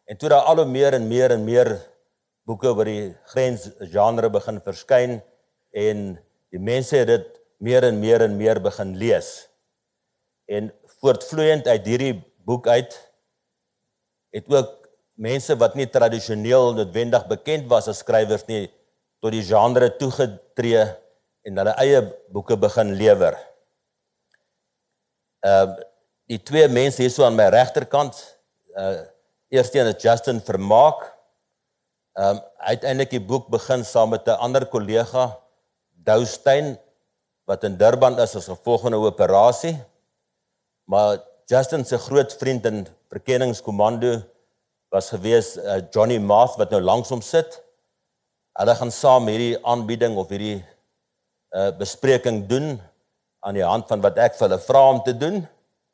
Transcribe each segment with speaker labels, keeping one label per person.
Speaker 1: En toe daar al hoe meer en meer en meer boeke oor die grensgenre begin verskyn en die mense het dit meer en meer en meer begin lees. En voortvloeiend uit hierdie boek uit het ook mense wat nie tradisioneel noodwendig bekend was as skrywers nie, tot die genre toegetree en hulle eie boeke begin lewer. Die twee mense hier so aan my regterkant, eerste een is Justin Vermaak. Uiteindelik die boek begin saam met 'n ander kollega, Dou Steyn, wat in Durban is as gevolg van 'n operasie. Maar Justin se groot vriend in verkenningskommando was gewees Johnny Math wat nou langs hom sit. Hulle gaan saam hierdie aanbieding of hierdie bespreking doen aan die hand van wat ek vir hulle vra om te doen.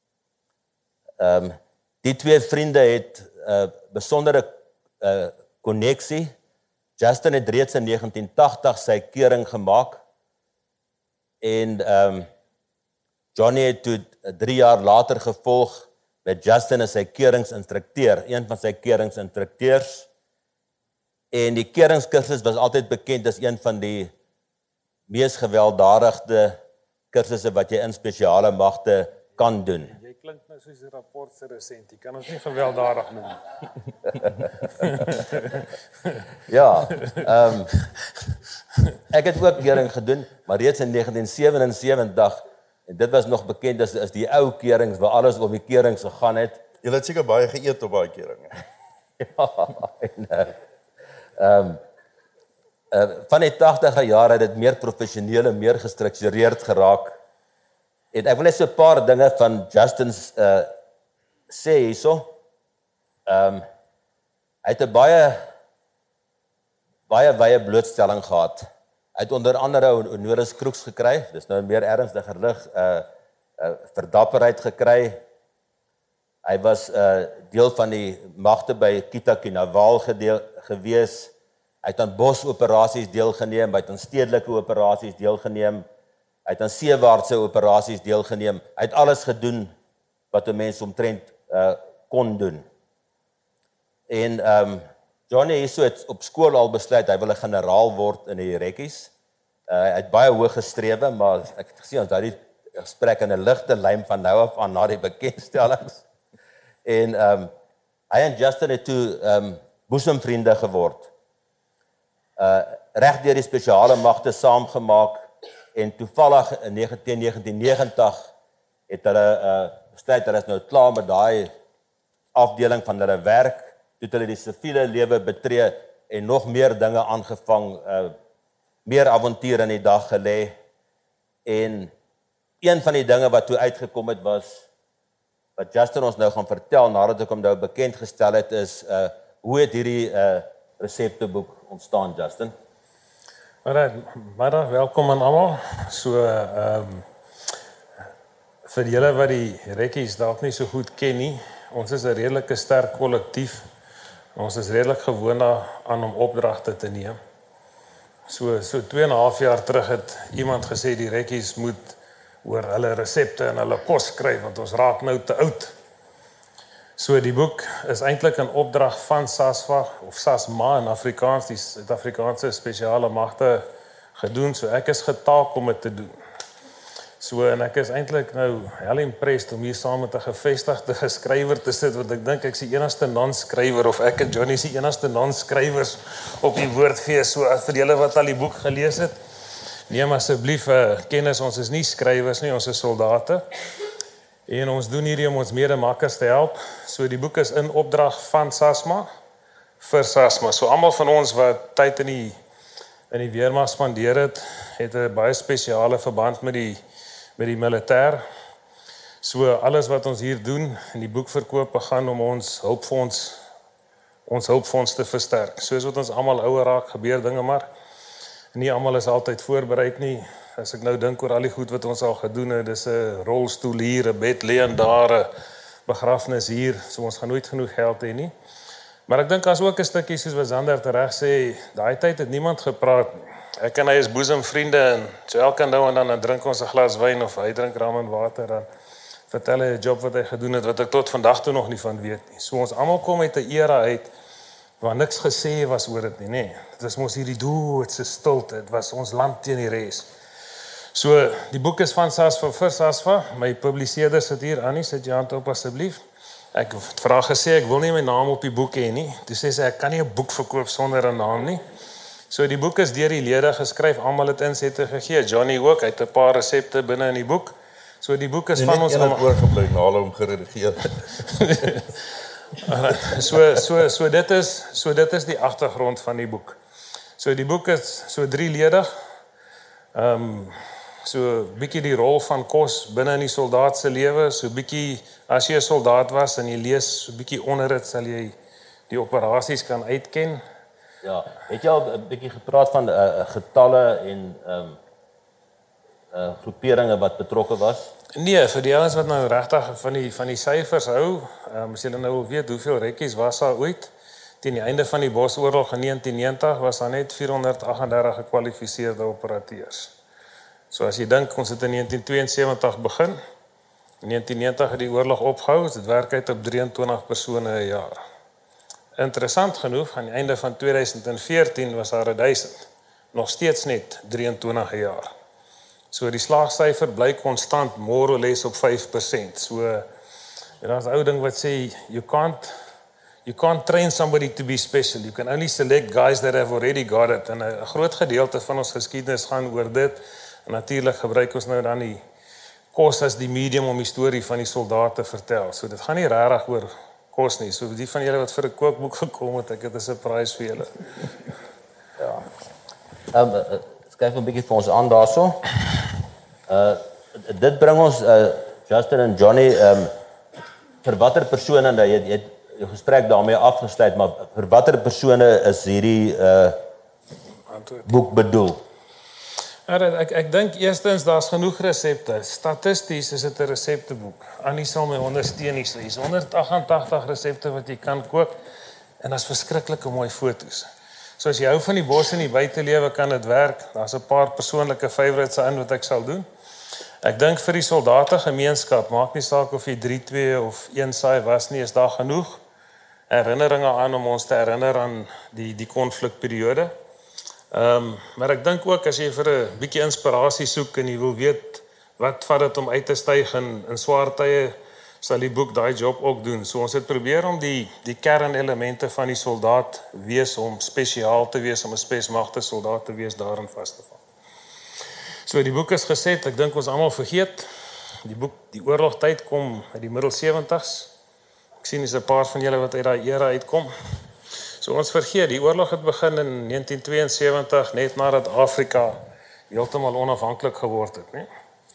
Speaker 1: Die twee vriende het besondere koneksie. Justin het reeds in 1980 sy keuring gemaak en Johnny het toe 3 jaar later gevolg met Justin as sy keuringsinstrukteur, een van sy keuringsinstrukteurs. En die keuringskursus was altyd bekend as een van die mees gewelddadigste kursusse wat jy in spesiale magte kan doen.
Speaker 2: Jy klink nou soos 'n rapport se resent, jy kan ons nie gewelddadig noem.
Speaker 1: Ja, ek het ook keuring gedoen, maar reeds in 1977, en dit was nog bekend as die ou keurings waar alles om die keurings gegaan het.
Speaker 3: Jy het seker baie geëet op daai keuring.
Speaker 1: Ja, en van die 80er jare het dit meer professioneel en meer gestruktureerd geraak. En ek wil net so 'n paar dinge van Justin sê hierso. Hy het 'n baie wye blootstelling gehad. Hy het onder andere honoris causa gekry, dis nou meer ernstiger lig, verdapperheid gekry. Hy was deel van die magte by Kita Kinabalu gewees. Hy het aan bosoperasies deelgeneem, hy het aan stedelike operasies deelgeneem, hy het aan seewaartse operasies deelgeneem. Hy het alles gedoen wat 'n mens omtrent kon doen. En Johnny hierso het op skool al besluit hy wil 'n generaal word in die rekkies. Hy het baie hoog gestrewe, maar ek het gesien ons het die gesprek in 'n ligte lyn van nou af aan na die bekendstellings. En hy en Justin het toe boesemvriende geword. Reg deur die spesiale magte saamgemaak en toevallig in 1990 het hulle besluit hulle is nou klaar met daai afdeling van hulle werk, toe het hulle die siviele lewe betree en nog meer dinge aangevang, meer avontuur in die dag gelê. En een van die dinge wat toe uitgekom het was wat Justin ons nou gaan vertel nadat ek hom nou bekend gestel het is hoe het hierdie resepteboek ontstaan, Justin?
Speaker 2: Maar welkom aan almal. So vir julle wat die rekkies dalk nie so goed ken nie, ons is 'n redelike sterk kollektief. Ons is redelik gewoond aan om opdragte te neem. So 2,5 jaar terug het iemand gesê die rekkies moet oor hulle resepte en hulle kos skryf want ons raak nou te oud. So die boek is eintlik 'n opdrag van SASMA of SASMA in Afrikaans, die Suid-Afrikaanse spesiale magte gedoen. So ek is getaak om dit te doen. So en ek is eintlik nou hel impressed om hier saam met 'n gevestigde skrywer te sit want ek dink ek's die enigste non-skrywer of ek en Johnny is die enigste non-skrywers op die woordfees. So vir julle wat al die boek gelees het, neem asseblief kennis, ons is nie skrywers nie, ons is soldate. En ons doen hierdie om ons medemakkers te help. So die boek is in opdrag van SASMA vir SASMA. So almal van ons wat tyd in die weermag spandeer het 'n baie spesiale verband met die militêr. So alles wat ons hier doen in die boekverkoop gaan om ons hulpfonds te versterk. Soos wat ons almal ouer raak, gebeur dinge maar. Nie almal is altyd voorbereid nie. As ek nou dink oor al die goed wat ons al gedoen het, dis 'n rolstoel hier, 'n bed lê en daar, 'n begrafnis hier, so ons gaan nooit genoeg geld hê nie. Maar ek dink as ook 'n stukkie soos wat Zander reg sê, daai tyd het niemand gepraat nie. Ek en hy is boesemvriende en so elke nou en dan drink ons 'n glas wyn of hy drink rum en water, dan vertel hy 'n job wat hy gedoen het wat ek tot vandag toe nog nie van weet nie. So ons almal kom uit 'n era uit waar niks gesê was oor dit nie, nê. Dit was mos hierdie doodse stilte. Dit was ons land teen die res. So die boek is van Sasva vir Sasva. My publiseerder sit hier, Annie, sit jou hand op asseblief. Ek het vra gesê ek wil nie my naam op die boek hê nie. Toe sê sy ek kan nie 'n boek verkoop sonder 'n naam nie. So die boek is deur die lede geskryf, almal het insette gegee. Johnny ook, hy het 'n paar resepte binne in die boek. So die boek is van ons
Speaker 3: almal oorgebly na hulle hom geredigeer.
Speaker 2: So dit is die agtergrond van die boek. So die boek is so 3-ledig. So bietjie die rol van kos binne in die soldaat se lewe, so bietjie as jy 'n soldaat was en jy lees so bietjie onder dit sal jy die operasies kan uitken.
Speaker 1: Ja, het jy al 'n bietjie gepraat van getalle en groeperinge wat betrokke was?
Speaker 2: Nee, vir die ouens wat nou regtig van die syfers hou, as julle nou wil weet hoeveel rekkies was daar ooit, teen die einde van die Bosoorlog in 1990 was daar net 438 gekwalifiseerde operateurs. So as jy dink ons het in 1972 begin, in 1990 het die oorlog opgehou, dit werk uit op 23 persone 'n jaar. Interessant genoeg, aan die einde van 2014 was daar 1000, nog steeds net 23 'n jaar. So die slaagsyfer bly konstant more or less op 5%. So daar's 'n ou ding wat sê you can't train somebody to be special. You can only select guys that have already got it. En 'n groot gedeelte van ons geskiedenis gaan oor dit. En natuurlik gebruik ons nou dan die kos as die medium om die storie van die soldaat te vertel. So dit gaan nie regtig oor kos nie. So die van julle wat vir 'n kookboek gekom het, ek het 'n surprise vir julle.
Speaker 1: Ja. Skryf 'n bietjie vir ons aan daarso. Dit bring ons Justin en Johnny vir watter persone nou jy het jou gesprek daarmee afgesluit, maar vir watter persone is hierdie boek bedoel?
Speaker 2: Ek dink eerstens daar's genoeg resepte. Statisties is dit 'n resepteboek. Annie sal my ondersteun hier. Hier's 188 resepte wat jy kan kook en daar's verskriklike mooi foto's. So as jy hou van die bos en die buitelewe kan dit werk. Daar's 'n paar persoonlike favorites in wat ek sal doen. Ek dink vir die soldate gemeenskap, maak nie saak of jy 3-2 of 1 saai was nie, is daar genoeg herinneringe aan om ons te herinner aan die konflikperiode. Maar ek dink ook as jy vir 'n bietjie inspirasie soek en jy wil weet wat vat dit om uit te styg in swaar tye, sal die boek daai job ook doen. So ons het probeer om die kernelemente van die soldaat wees, om spesiaal te wees, om 'n spesmagte soldaat te wees, daarin vas te val. So die boek is geset, ek dink ons almal vergeet. Die oorlogtyd kom uit die middel 70s. Ek sien is 'n paar van julle wat uit daai era uitkom. So ons vergeet, die oorlog het begin in 1972, net nadat Afrika heeltemal onafhanklik geword het, né?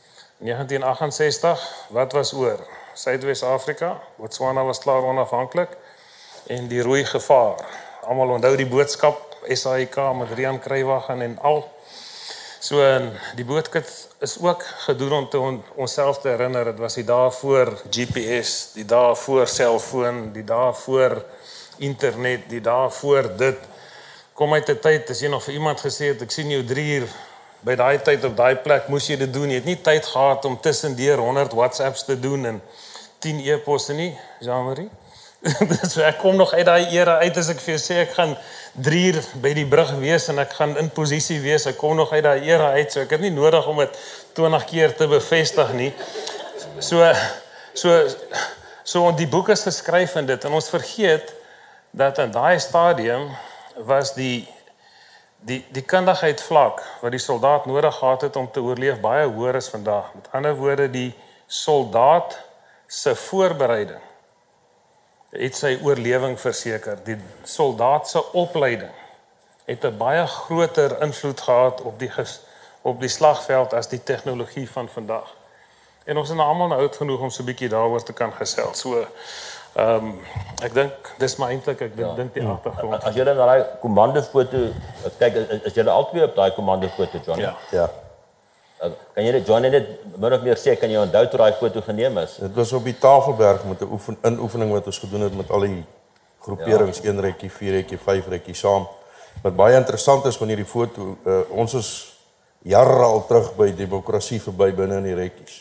Speaker 2: 1968, wat was oor? Suidwes-Afrika, Botswana was klaar onafhanklik en die rooi gevaar. Almal onthou die boodskap SAIK met Rian Kruiwagen en al. So die boodskap is ook gedoen om te onsself te herinner, dit was die dae voor GPS, die dae voor selfoon, die dae voor internet, die dae voor dit. Kom uit 'n tyd, as jy nog vir iemand gesê het, ek sien jou 3 uur, by daai tyd op daai plek moes jy dit doen. Jy het nie tyd gehad om tussendeur 100 WhatsApps te doen en 10 e-posse nie, Jean-Marie. So ek kom nog uit daai era uit as ek vir jou sê ek gaan 3 uur by die brug wees en ek gaan in posisie wees. Ek kom nog uit daai era uit, so ek het nie nodig om dit 20 keer te bevestig nie. So die boek is geskryf in dit en ons vergeet dat in daai stadium was die kundigheid vlak wat die soldaat nodig gehad het om te oorleef baie hoër as vandag. Met ander woorde, die soldaat se voorbereiding het sy oorlewing verseker. Die soldaat se opleiding het 'n baie groter invloed gehad op die slagveld as die tegnologie van vandag. En ons is nou almal oud genoeg om so 'n bietjie daaroor te kan gesels. So ek dink dis maar eintlik dink die agtergrond.
Speaker 1: As jy na daai kommandofoto kyk, is jy albei op daai kommandofoto, John?
Speaker 3: Ja.
Speaker 1: Kan jy dit, John, net min of meer sê, kan jy onthou toe daai foto geneem is?
Speaker 3: Dit was op die Tafelberg met 'n oefening wat ons gedoen het met al die groeperings, 1 rekkie, 4 rekkie, 5 rekkie saam. Wat baie interessant is van hierdie foto, ons is jare al terug by demokrasie verby binne in die rekkies.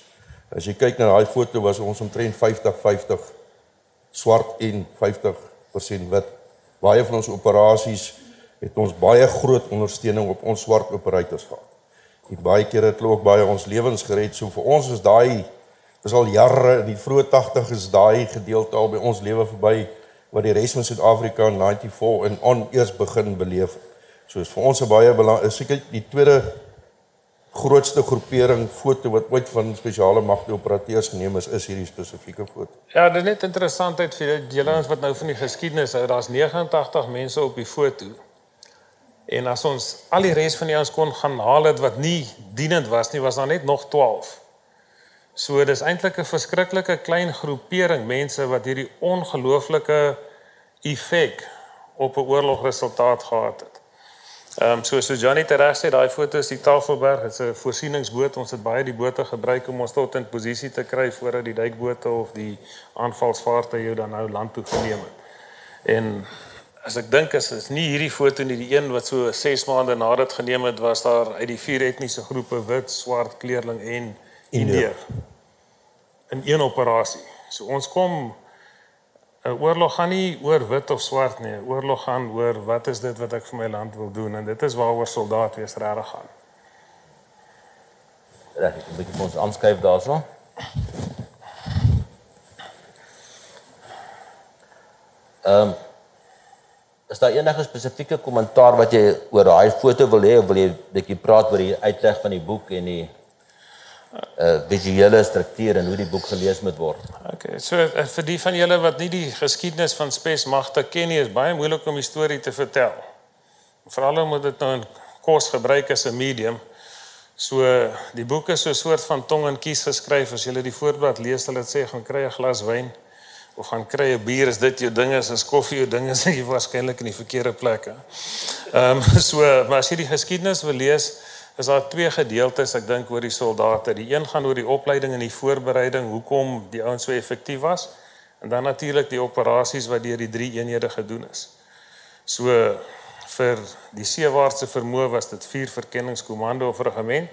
Speaker 3: As jy kyk na daai foto was ons omtrent 50-50 swart en 50% wit. Baie van ons operasies het ons baie groot ondersteuning op ons swart operators gehad. En baie keer het hulle ook baie ons lewens gered. So vir ons is daai, is al jare, in die vroeë 80 is daai gedeelte al by ons lewe verby, wat die res van Suid-Afrika in 94 en on eers begin beleef. So is vir ons 'n baie belangrike, seker die tweede grootste groepering foto wat ooit van spesiale magte operateurs geneem is hierdie spesifieke foto.
Speaker 2: Ja, dit is net interessantheid vir julle ons wat nou van die geskiedenis hou, daar's 89 mense op die foto. En as ons al die res van die ons kon gaan haal het wat nie dienend was nie, was daar net nog 12. So dis eintlik 'n verskriklike klein groepering mense wat hierdie ongelooflike effek op 'n oorlogresultaat gehad het. So Johnny tereg sê, daai foto is die Tafelberg, dit's 'n voorsieningsboot. Ons het baie die bote gebruik om ons tot in posisie te kry voordat die duikbote of die aanvalsvaartuie jou dan nou land toe geneem het. En as ek dink is nie hierdie foto nie, die een wat so 6 maande na dit geneem het, was daar uit die 4 etniese groepe wit, swart, kleerling en Indiër in een operasie. So ons kom, 'n oorlog gaan nie oor wit of swart nie, 'n oorlog gaan oor wat is dit wat ek vir my land wil doen, en dit is waaroor soldaat wees regtig gaan.
Speaker 1: Reg, ek 'n bietjie vir ons aanskuif daarso. Is daar enige spesifieke kommentaar wat jy oor daai foto wil hê, of wil jy 'n bietjie praat oor die uitleg van die boek en die visuele struktuur en hoe die boek gelees moet word?
Speaker 2: Okay, so vir die van julle wat nie die geskiedenis van spesmagte ken nie, is baie moeilik om die storie te vertel. Veral omdat dit nou in kos gebruik as 'n medium. So die boek is so 'n soort van tong en kies geskryf. As jy die voorblad lees, sal dit sê gaan kry 'n glas wyn of gaan kry 'n bier, as dit jou ding is, as koffie jou ding is, jy waarskynlik in die verkeerde plek. Maar as jy die geskiedenis wil lees, is daar 2 gedeeltes, ek dink, oor die soldate. Die een gaan oor die opleiding en die voorbereiding, hoekom die ouens so effektief was, en dan natuurlik die operasies wat deur die 3 eenhede gedoen is. So vir die seewaartse vermoë was dit 4 verkenningskommando of regiment.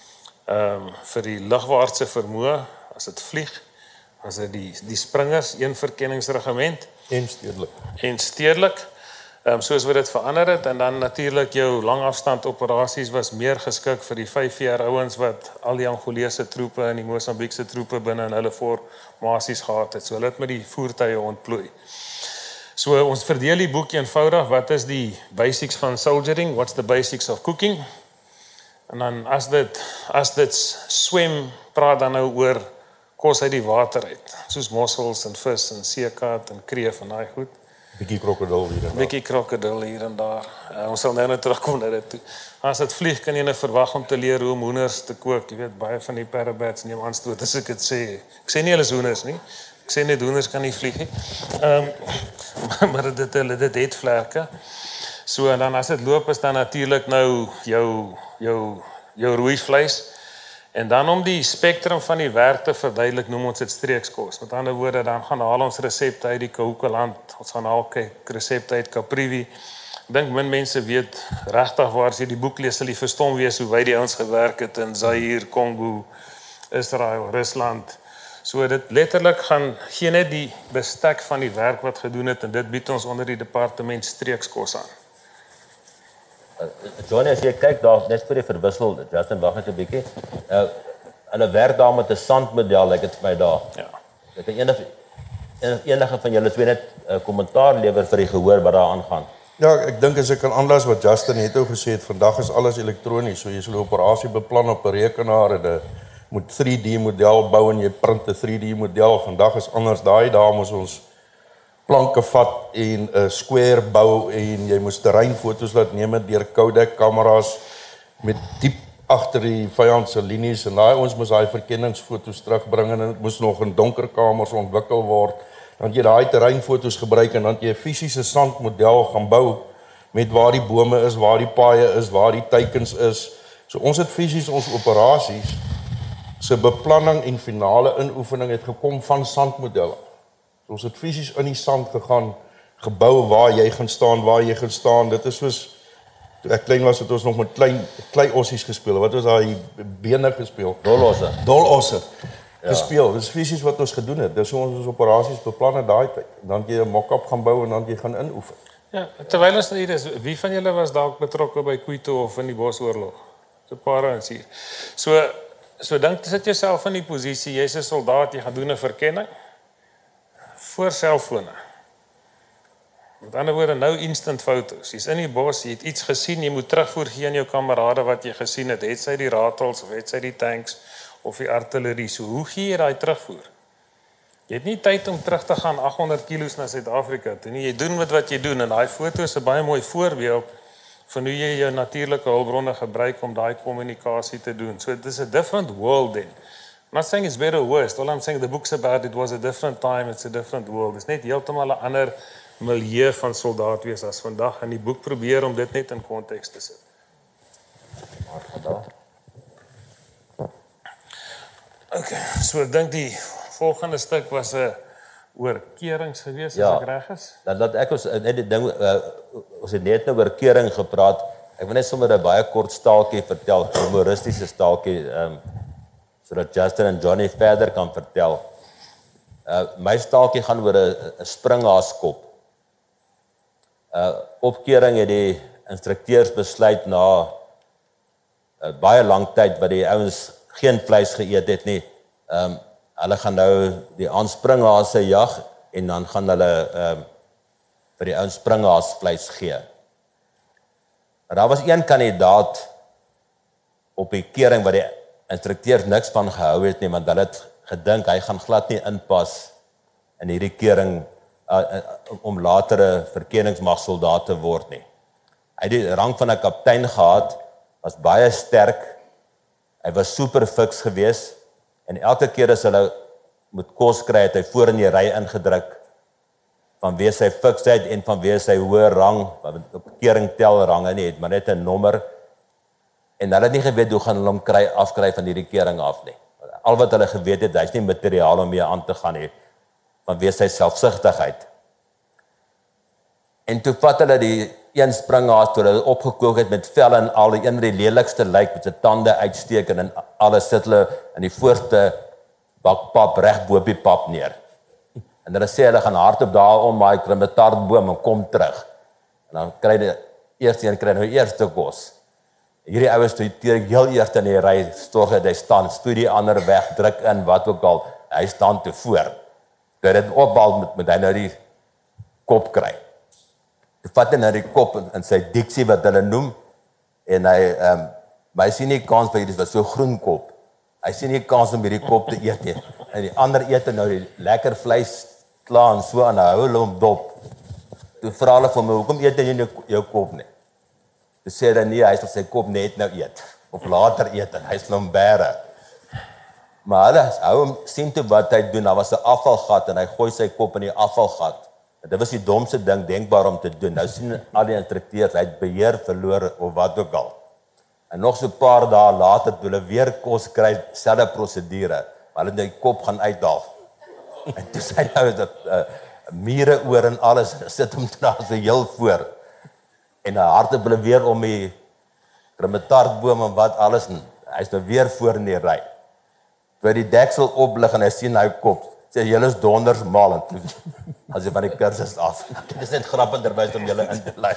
Speaker 2: Vir die lugwaartse vermoë, as dit vlieg, was dit die springers, 1 verkenningsregiment en stedelik. Soos wat dit verander het, en dan natuurlik jou langafstand operasies was meer geskik vir die 5 ouens wat al die Angolese troepe en die Mosambiekse troepe binne in hulle formasies gehad het. So hulle het met die voertuie ontplooi. So ons verdeel die boek eenvoudig, wat is die basics van soldiering, what's the basics of cooking? En dan as dit swem, praat dan nou oor kos uit die water uit, soos mossels en vis en seekat en kreef en daai goed.
Speaker 3: Bietjie krokodil hier en daar. Ons sal nou terugkom na dit toe. As dit vlieg, kan jy nou verwag om te leer hoe om hoenders te kook. Jy weet, baie van die parabats neem aanstoot as ek dit sê. Ek sê nie hulle is hoenders nie. Ek sê net hoenders kan nie vlieg nie. Maar dit het vlerke. So, en dan as dit loop is dan natuurlik nou jou roeivleis. En dan om die spektrum van die werk te verduidelik, noem ons dit streekskos. Met ander woorde, dan gaan haal ons resepte uit die Kahukuland, ons gaan haal resepte uit Caprivi. Ek dink min mense weet regtig waar as jy die boek lees, sal jy verstom wees hoe wyd die ouens gewerk het in Zaire, Kongo, Israel, Rusland. So dit letterlik gaan gee net die bestek van die werk wat gedoen het, en dit bied ons onder die departement streekskos aan.
Speaker 1: Johnny, as jy kyk daar, net vir die verwissel, Justin, wag net 'n bietjie. Hulle werk daar met 'n sandmodel, lyk dit vir my daar.
Speaker 2: Ja.
Speaker 1: Ek kan enige van julle twee net 'n kommentaar lewer vir die gehoor wat daar aangaan.
Speaker 3: Ja, ek dink as ek kan aanlas wat Justin net ou gesê het, vandag is alles elektronies, so jy sal 'n operasie beplan op 'n rekenaar en 'n moet 3D model bou en jy print 'n 3D model. Vandag is anders. Daai dae moes ons planke vat en 'n square bou en jy moes terreinfoto's laat neem deur Kodak kameras met diep agter die vyand se linies, en daai ons moes daai verkenningsfoto's terugbring, en dit moes nog in donker kamers ontwikkel word. Dan jy daai terreinfoto's gebruik en dan jy 'n fisiese sandmodel gaan bou met waar die bome is, waar die paaie is, waar die teikens is. So ons het fisies ons operasies se beplanning en finale inoefening het gekom van sandmodelle. So ons het fisies in die sand gegaan, gebou waar jy gaan staan, Dit is soos toe ek klein was, het ons nog met klei ossies gespeel. Wat was daai bene gespeel?
Speaker 1: Dolosse.
Speaker 3: Dolosse. gespeel. Dis fisies wat ons gedoen het. Dis hoe ons operasies beplan het daai tyd. Dan jy 'n mock-up gaan bou en dan jy gaan inoefen.
Speaker 2: Ja, terwyl ons hier is, wie van julle was dalk betrokke by Quito of in die Bosoorlog? So 'n paar ons hier. So dink sit jouself in die posisie, jy's 'n soldaat, jy gaan doen 'n verkenning voor selfone. Met ander woorde, nou instant foto's. Jy's in die bos, jy het iets gesien, jy moet terugvoer gee aan jou kamerade wat jy gesien het. Het sy die ratels of het sy die tanks of die artillerie. So hoe gee jy daai terugvoer? Jy het nie tyd om terug te gaan 800 kilos na Suid-Afrika toe nie. Jy doen wat jy doen en daai foto is 'n baie mooi voorbeeld van hoe jy jou natuurlike hulpbronne gebruik om daai kommunikasie te doen. So it is a different world then. I'm not saying it's better or worse. All I'm saying the book's about it was a different time, it's a different world. It's net heeltemal 'n ander milieu van soldaat wees as vandag en die boek probeer om dit net in konteks te sit. Okay, so ek dink die volgende stuk was 'n oor keerings gewees as ek reg is.
Speaker 1: Ja, dat ek ons net die ding ons het net nou oor kering gepraat. Ek wil net sommer 'n baie kort staaltjie vertel, 'n humoristiese staaltjie sodat Justin en Johnny verder kan vertel. My staaltjie gaan oor 'n springhaaskop. Opkering het die instrukteurs besluit na baie lang tyd wat die ouens geen vleis geëet het nie. Hulle gaan nou die aanspringhase jag en dan gaan hulle vir die ouens springhaasvleis gee. Maar daar was een kandidaat op die kering wat die instrukteurs niks van gehou het nie, want hulle het gedink hy gaan glad nie inpas in hierdie kering om latere verkenningsmagsoldaat te word nie. Hy het die rang van 'n kaptein gehad, was baie sterk. Hy was super fiks geweest en elke keer as hulle moet kos kry, het hy voor in die ry ingedruk vanweë sy fiksheid en vanweë sy hoë rang, want op kering tel range nie, het maar net 'n nommer. En hulle het nie geweet hoe gaan hulle hom afkry van hierdie kering af nie. Al wat hulle geweet het, hy's nie materiaal om mee aan te gaan nie, vanweë sy selfsugtigheid. En toe vat hulle die een springhaas toe hulle opgekook het met vel en al, die een wat die lelikste lyk met sy tande uitsteek en alles sit hulle in die voorste bak pap reg bo op die pap neer. En hulle sê hulle gaan hardop daar om daai krummetartboom en kom terug. En dan kry die eerste een kry nou eerste kos. Hierdie ouens toe heel eers in die ry storg het hy staan, spoed die ander weg, druk in wat ook al, hy staan te voor. Toe dit opbal met hy nou die kop kry. Toe vat hy nou die kop in sy diksie wat hulle noem en hy sien nie kans vir hierdie was so groen kop. Hy sien nie kans om hierdie kop te eet nie. En die ander eet nou die lekker vleis klaar en so aan hou hulle hom dop. Toe vra hulle vir my, hoekom eet jy nie jou kop nie? Toe sê hy nee, hy sal sy kop net nou eet of later eet en hy sal hom bære. Maar hulle hou hom sien toe wat hy doen. Daar was 'n afvalgat en hy gooi sy kop in die afvalgat. Dit was die domste ding denkbaar om te doen. Nou sien al die instrukteurs, hy het beheer verloor of wat ook al. En nog so 'n paar dae later toe hulle weer kos kry, selfde prosedure. Maar hulle het die kop gaan uithaal. En toe sê hy nou dat mure oor en alles sit hom daar so heel voor. En hy hardop hulle weer om die krummetartboom en wat alles en hy's nou weer voor in die ry. Toe die deksel oplig en hy sien hy kop, sê julle is donders mal en toe as jy van die kursus af. Dit is net grappenderwys om julle in te lei.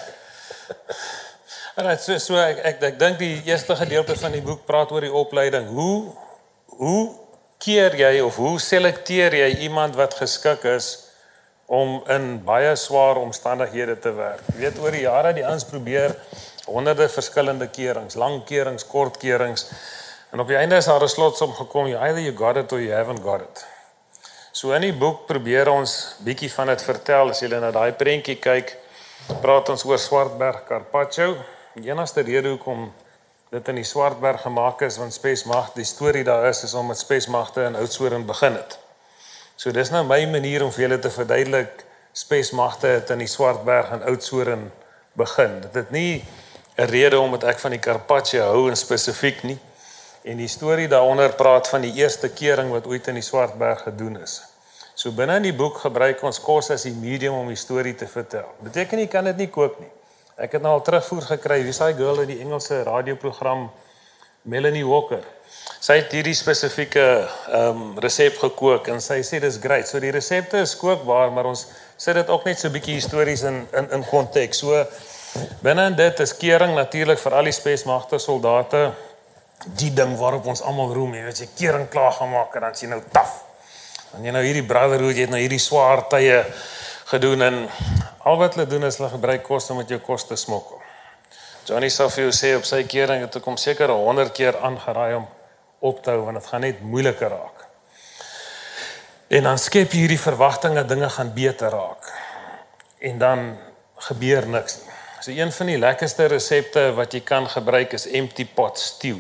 Speaker 2: Alright, so ek dink die eerste gedeelte van die boek praat oor die opleiding. Hoe keer jy of hoe selekteer jy iemand wat geskik is om in baie swaar omstandighede te werk? Jy weet, oor die jare het die ouens probeer honderde verskillende kerings, lang kerings, kort kerings. En op die einde is daar 'n slotsom gekom, either you got it or you haven't got it. So in die boek probeer ons bietjie van dit vertel. As jy na daai prentjie kyk, praat ons oor Swartberg Carpaccio. Die enigste rede hoekom dit in die Swartberg gemaak is, want Spesmagte, die storie daar is om met Spesmagte in Oudtshoorn begin het. So dis nou my manier om vir julle te verduidelik, Spesmagte het in die Swartberg in Oudtshoorn begin. Dit het nie 'n rede omdat ek van die Carpaccio hou in spesifiek nie. En die storie daaronder praat van die eerste kering wat ooit in die Swartberg gedoen is. So binne in die boek gebruik ons kos as die medium om die storie te vertel. Beteken nie kan dit nie koop nie. Ek het nou al terugvoer gekry, wie is daai girl in die Engelse radioprogram Melanie Walker. Sy het hierdie spesifieke resep gekook en sy sê dis great. So die resepte is kookbaar, maar ons sit dit ook net so 'n bietjie histories in konteks. So binne in dit is kering natuurlik vir al die spesmagte soldate die ding waarop ons almal roem, jy weet jy kering klaar gemaak en dan jy nou taf. En jy nou hierdie brotherhood, jy het nou hierdie swaar tye gedoen en al wat hulle doen is hulle gebruik kos om met jou kos te smokkel. Johnny Safio sê op sy kering het ek hom seker 100 keer aangeraai om op te hou want dit gaan net moeiliker raak. En dan skep jy hierdie verwagting dat dinge gaan beter raak. En dan gebeur niks nie. So een van die lekkerste resepte wat jy kan gebruik is empty pot stew.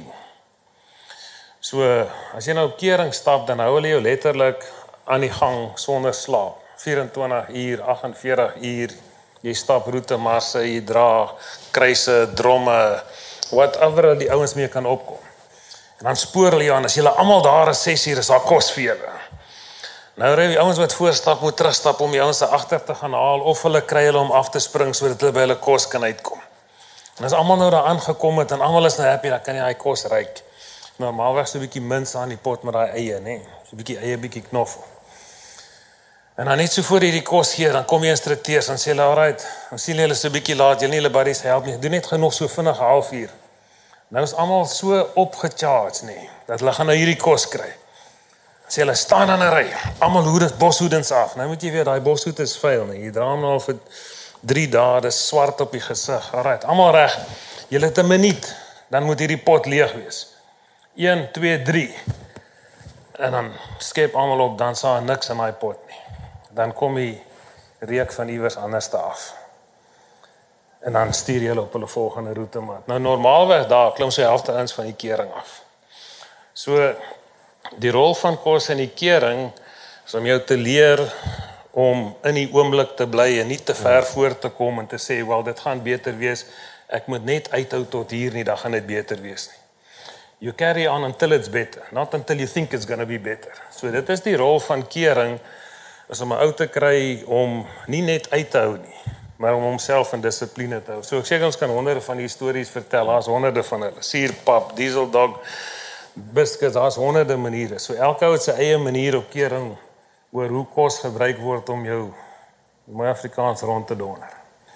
Speaker 2: So as jy nou op kering stap, dan hou hulle jou letterlik aan die gang sonder slaap. 24 uur, 48 uur, jy stap roete marse, jy dra kruise, dromme, whatever die ouens mee kan opkom. En dan spoor hulle jou aan, as julle almal daar is 6 uur, is daar kos vir julle. Nou ry die ouens wat voorstap moet terugstap om die ouens agter te gaan haal, of hulle kry hulle om af te spring sodat hulle by hulle kos kan uitkom. En as almal nou daar aangekom het en almal is nou happy, dan kan jy daai kos ruik. Normaalweg so 'n bietjie mints aan die pot met daai eie, nê. So 'n bietjie eie, bietjie knoffel. En dan net so voor jy die kos gee, dan kom die instrukteurs en sê hulle, "Alright, ons sien julle so 'n bietjie laat, julle nie julle buddies help nie. Doen net genoeg so vinnig 'n halfuur." Nou is almal so opgecharged, nê, dat hulle gaan nou hierdie kos kry. Sê hulle staan in 'n ry, almal hoed boshoedens af. Nou moet jy weet daai boshoed is vuil, nê. Jy dra hom nou al vir 3 dae, dis swart op die gesig. Alright, almal reg. Julle het 'n minuut, dan moet hierdie pot leeg wees. 1, 2, 3. En dan skep almal op, dan sal niks in daai pot nie. Dan kom die reuk van iewers anders te af. En dan stuur jy hulle op hulle volgende roete maat. Nou normaalweg daar klim so helfte ins van die kering af. So die rol van kos in die kering is om jou te leer om in die oomblik te bly en nie te ver voor te kom en te sê, wel dit gaan beter wees. Ek moet net uithou tot hier nie, dan gaan dit beter wees nie. You carry on until it's better, not until you think it's going to be better. So dit is die rol van kering, is om 'n ou te kry om nie net uit te hou nie, maar om homself in dissipline te hou. So ek seker ons kan honderde van die stories vertel, daar's honderde van hulle. Suurpap, dieseldog, biscuits, daar's honderde maniere. So elke ou het sy eie manier op kering oor hoe kos gebruik word om jou mooi Afrikaans rond te donder.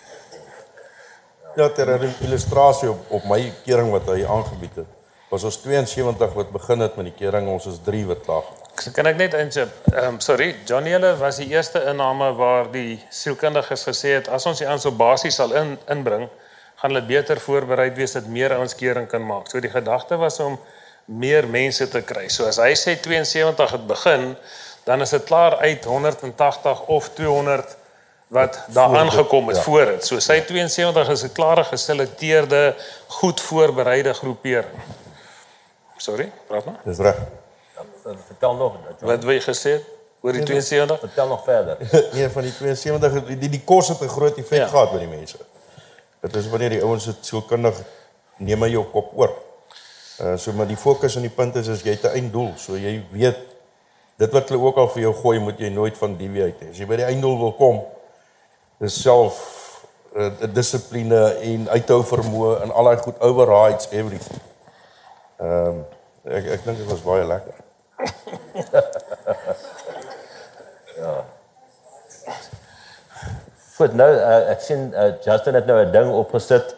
Speaker 3: Ja, ter illustrasie op my kering wat hy aangebied het, was ons 72 wat begin het met die kering, ons is 3 wat klaar.
Speaker 2: So kan ek net inchip, sorry, Johnny hulle was die eerste inname waar die sielkundiges gesê het, as ons die ouens op basis sal inbring, gaan hulle beter voorbereid wees dat meer ouens kering kan maak. So die gedagte was om meer mense te kry. So as hy sê 72 het begin, dan is dit klaar uit 180 of 200 wat daar aangekom het voor dit. So sy 72 is 'n klare geselekteerde, goed voorbereide groepering. Sorry, praat maar.
Speaker 3: Dis reg.
Speaker 1: Vertel nog.
Speaker 2: Wat wil jy gesê het oor die 72?
Speaker 1: Vertel nog verder.
Speaker 3: Nee, van die 72, die kos het 'n groot effek gehad by die mense. Dit is wanneer die ouens het sielkundig neem hy jou kop oor. So maar die fokus en die punt is jy het 'n einddoel. So jy weet, dit wat hulle ook al vir jou gooi, moet jy nooit van deviate nie. As jy by die einddoel wil kom, dis self dissipline en uithou vermoë en al daai goed overrides everything. Ek dink dit was baie lekker.
Speaker 1: Ja. Goed, nou ek sien Justin het nou 'n ding opgesit.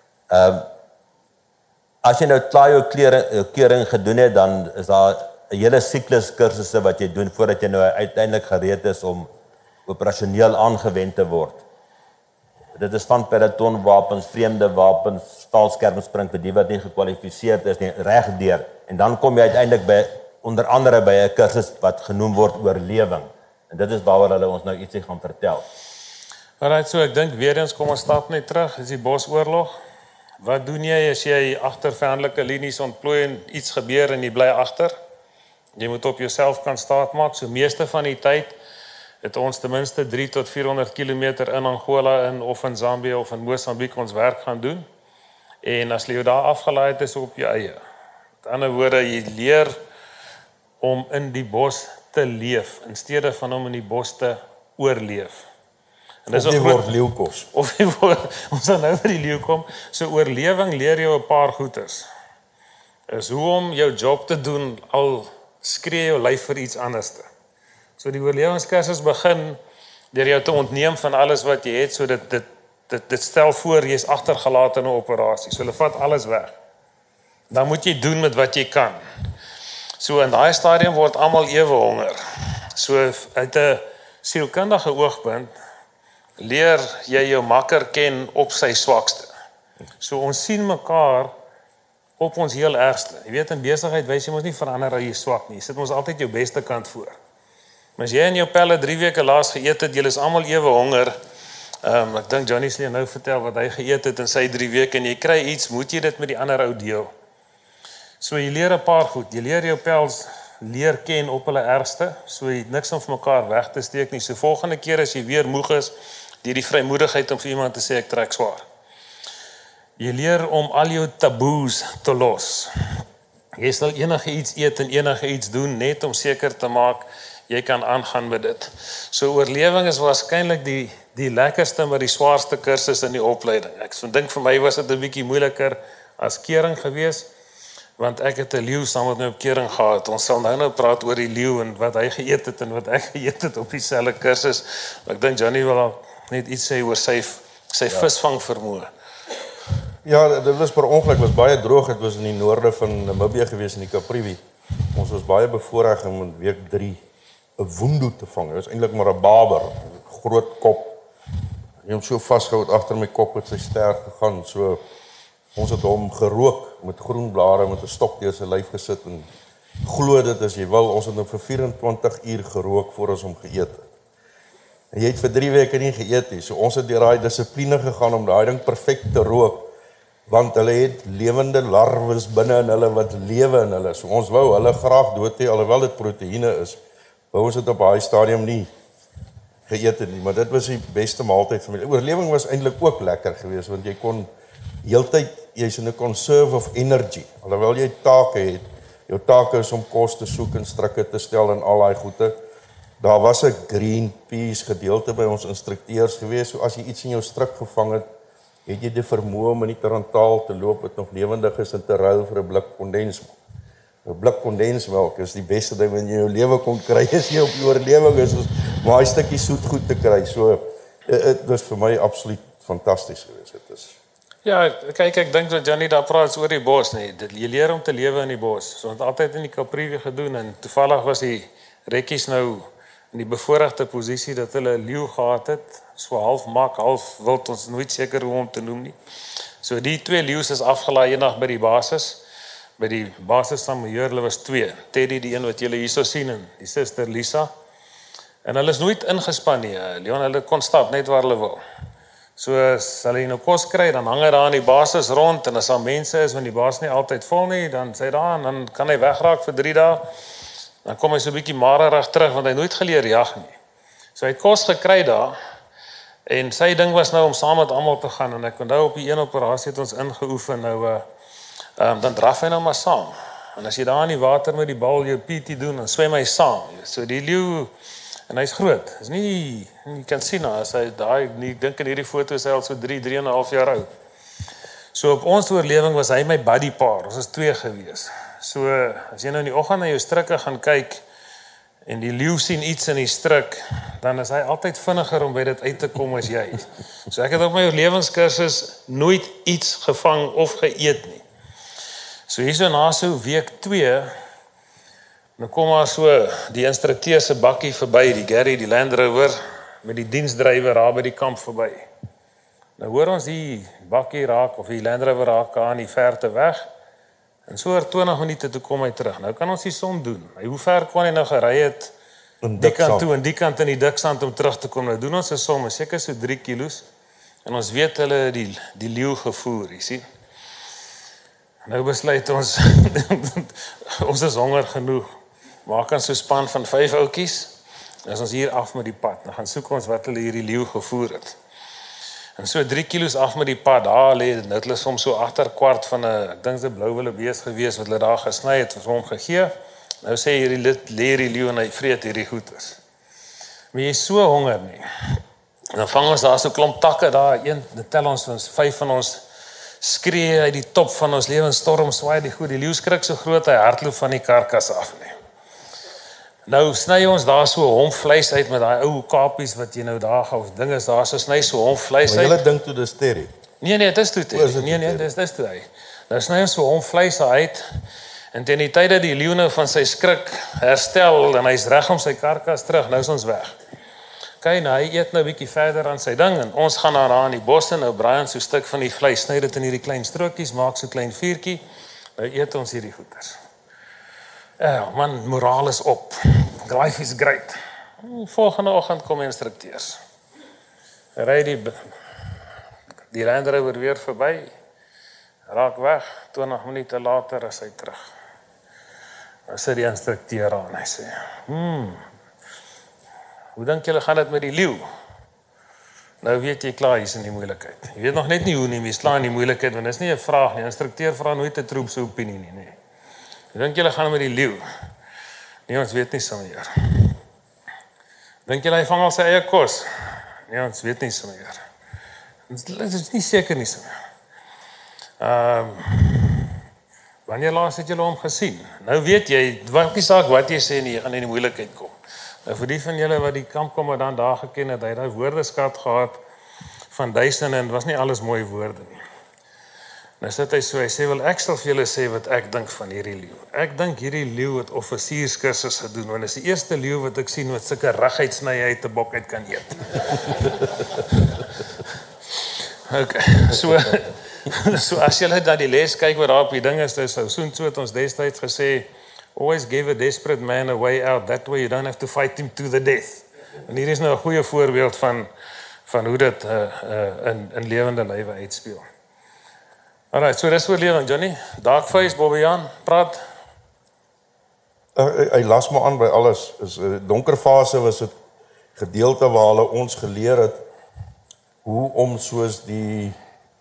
Speaker 1: As jy nou klaar jou kering gedoen het, dan is daar 'n hele siklus kursusse wat jy doen voordat jy nou uiteindelik gereed is om operasioneel aangewend te word. Dit is van pelotonwapens, vreemde wapens, staalskermspring vir die wat nie gekwalifiseerd is nie, regdeur. En dan kom jy uiteindelik by onder andere by 'n kursus wat genoem word oorlewing. En dit is waaroor hulle ons nou ietsie gaan vertel.
Speaker 2: Alright, so ek dink weer eens kom ons stap net terug, is die Bosoorlog. Wat doen jy as jy agter vyandelike linies ontplooi en iets gebeur en jy bly agter? Jy moet op jouself kan staatmaak. So meeste van die tyd het ons ten minste 3 tot 400 km in Angola of in Zambië of in Mosambiek ons werk gaan doen. En as jy daar afgelaai het, is op jou eie. Met ander woorde, jy leer om in die bos te leef in steede van om in die bos te oorleef.
Speaker 3: En dis 'n groot leeukos.
Speaker 2: Of jy word, ons gaan nou by die leeu kom. So oorlewing leer jou 'n paar goeters. is hoe om jou job te doen al skree jou lyf vir iets anderste. So die oorlewingskursus begin deur jou te ontneem van alles wat jy het, so dit stel voor jy is agtergelaat in 'n operasie. So hulle vat alles weg. Dan moet jy doen met wat jy kan. So in daai stadium word almal ewe honger. So uit 'n sielkundige oogpunt leer jy jou makker ken op sy swakste. So ons sien mekaar op ons heel ergste. Jy weet, in besigheid wys jy mos nie verander as jy swak nie. Jy sit ons altyd jou beste kant voor. Maar as jy en jou pelle 3 weke laas geëet het, julle is almal ewe honger. Ek dink Johnny sê nou vertel wat hy geëet het in sy 3 weke en jy kry iets, moet jy dit met die ander ou deel. So jy leer 'n paar goed. Jy leer jou pels leer ken op hulle ergste, so jy het niks om vir mekaar weg te steek nie. So volgende keer as jy weer moeg is, die vrymoedigheid om vir iemand te sê ek trek swaar. Jy leer om al jou taboes te los. Jy sal enige iets eet en enige iets doen net om seker te maak jy kan aangaan met dit. So oorlewing is waarskynlik die lekkerste maar die swaarste kursus in die opleiding. Ek dink vir my was dit 'n bietjie moeiliker as kering gewees, want ek het 'n leeu saam met my op kering gehad. Ons sal nou praat oor die leeu en wat hy geëet het en wat ek geëet het op dieselfde kursus. Ek dink Johnny wil al net iets sê oor sy visvang vermoë.
Speaker 3: Ja, dit was per ongeluk, was baie droog. Het was in die noorde van Namibië gewees in die Caprivi. Ons was baie bevoorreg om in week 3 'n woendoe te vang. Dit was eintlik maar 'n baber, groot kop. Hy het so vasgehou agter my kop met sy ster gegaan. So ons het hom gerook met groen blare met 'n stok deur sy lyf gesit en glo dit as jy wil, ons het hom vir 24 uur gerook voor ons hom geëet het. En jy het vir 3 weke nie geëet nie. So ons het deur daai dissipline gegaan om daai ding perfek te rook, want hulle het lewende larwes binne in hulle wat lewe in hulle. So ons wou hulle graag dood hê alhoewel dit proteïene is. Wou ons het op daai stadium nie geëet het nie, maar dit was die beste maaltyd vir my. Oorlewing was eintlik ook lekker geweest want jy kon heeltyd, jy's in 'n conserve of energy. Alhoewel jy take het, jou take is om kos te soek en strikke te stel en al daai goede. Daar was 'n Greenpeace gedeelte by ons instrukteurs geweest, so as jy iets in jou strik gevang het, het jy die vermoë om in die tarantaal te loop wat nog lewendig is en te ruil vir 'n blik kondensmelk. 'n Blik kondensmelk is die beste ding wat jy in jou lewe kon kry as jy op die oorlewing is, om 'n stukkie soet goed te kry. So dit was vir my absoluut fantasties geweest. Dit is
Speaker 2: Ja, kyk, ek dink dat Johnny daar praat oor die bos, nee. Jy leer om te lewe in die bos. So ons het altyd in die Caprivi gedoen en toevallig was die rekkies nou in die bevoorregte posisie dat hulle 'n leeu gehad het, so half mak, half wild, ons nooit seker hoe om te noem nie. So die 2 leeu's is afgelaai eendag by die basis. By die basis van Major, hulle was 2. Teddy, die een wat julle hierso sien, en die suster Lisa. En hulle is nooit ingespan nie. Leon, hulle kon stap net waar hulle wil. So as hulle nou kos kry, dan hang hy daar aan die basis rond, en as daar mense is, want die baas nie altyd vol nie, dan sê hy daar, en dan kan hy wegraak vir 3 dae. Dan kom hy so 'n bietjie marerig terug, want hy nooit geleer jag nie. So hy het kos gekry daar, en sy ding was nou om saam met almal te gaan, en ek onthou op die een operasie het ons ingeoefen, nou dan draf hy nou maar saam. En as jy daar in die water met die bal jou PT doen, dan swem hy saam. So die leeu, en hy's groot. Is nie, jy kan sien as hy daai, ek dink in hierdie foto is hy al so 3,5 jaar oud. So op ons oorlewing was hy my buddy paar. Ons is 2 gewees. So as jy nou in die oggend na jou strikke gaan kyk en die leeu sien iets in die strik, dan is hy altyd vinniger om by dit uit te kom as jy. So ek het op my oorlewingskursus nooit iets gevang of geëet nie. So hierso na so week 2, dan kom maar so die instrukteur se bakkie verby, die Gary, die Land Rover, met die diensdrywer daar by die kamp verby. Nou hoor ons die bakkie raak, of die Land Rover raak aan die verte weg, en so oor 20 minute toe kom hy terug. Nou kan ons die som doen. Hoe ver kon hy nou gery het, die kant toe en die kant in die diksand om terug te kom. Nou doen ons 'n som, seker so 3 kilos, en ons weet hulle die leeu gevoer, jy sien. Nou besluit ons, ons is honger genoeg. Maak ons so span van 5 ouetjies, en ons hier af met die pad. Nou gaan soek ons wat hulle hierdie leeu gevoer het. En so 3 kilos af met die pad, daar lê dit, nou het hulle soms so agterkwart van 'n, ek dink dit blou wille bees gewees, wat hulle daar gesny het, vir hom gegee. Nou sê hierdie leeu en hy vreet hierdie goeders. Maar jy is so honger nie. En dan vang ons daar so klomp takke daar, dan tel ons 5 van ons skree uit die top van ons lewensstorm, swaai die goed, die leeu skrik so groot, hy hardloop van die karkas af nie. Nou sny ons daar so hom vleis uit met daai ou kapies wat jy nou daar of dinge is daar so sny so hom vleis
Speaker 3: Maar
Speaker 2: uit.
Speaker 3: julle dink toe dis Terry.
Speaker 2: Nee, dit is toe. Nee, dis toe hy. Nou sny ons so hom vleis uit en teen die tyd dat die leeu nou van sy skrik herstel en hy's reg om sy karkas terug, nou is ons weg. Kyk, nou hy eet nou 'n bietjie verder aan sy ding en ons gaan daar in die bosse nou braai ons so 'n stuk van die vleis, sny dit in hierdie klein strokies, maak so klein vuurtjie. Nou eet ons hierdie goeders. Man, moraal is op. Life is great. Volgende oggend kom die instrukteurs. Ry die Land Rover weer verby. Raak weg, 20 minute later is hy terug. Nou sit die instrukteur aan, hy sê, hoe dink julle gaan dit met die leeu? Nou weet jy klaar, hier's in die moeilikheid. Jy weet nog net nie hoe nie, jy slaan in die moeilikheid, want dis nie 'n vraag nie, instrukteur vra nooit 'n troep se opinie nie, nee. Hoe dink julle gaan met die leeu? Nee, ons weet nie sommer. Dink julle hy vang al sy eie kos? Nee, ons weet nie sommer. Dit is nie seker nie sommer. Wanneer laas het julle hom gesien? Nou weet jy, wat nie saak wat jy sê nie, jy gaan in die moeilikheid kom. Nou vir die van julle wat die kampkommandant daar geken het, hy het daai woordeskat gehad van duisende en dit was nie alles mooi woorde nie. Nou sit hy so, hy sê, wel ek sal vir julle sê wat ek dink van hierdie leeu. Ek dink hierdie leeu het offisierskursus gedoen, want dit is die eerste leeu wat ek sien wat sulke reguit sny uit 'n bok uit kan eet. Okay, so as jy net na die les kyk wat daar op die ding is, so het ons destyds gesê, always give a desperate man a way out, that way you don't have to fight him to the death. En hier is nou 'n goeie voorbeeld van hoe dit in lewende lywe uitspeel. Alright, so dis oorlewing, Johnny. Dark Face, Bobbejaan, praat.
Speaker 3: Hy las maar aan by alles. Is 'n donker fase was dit gedeelte waar hulle ons geleer het hoe om soos die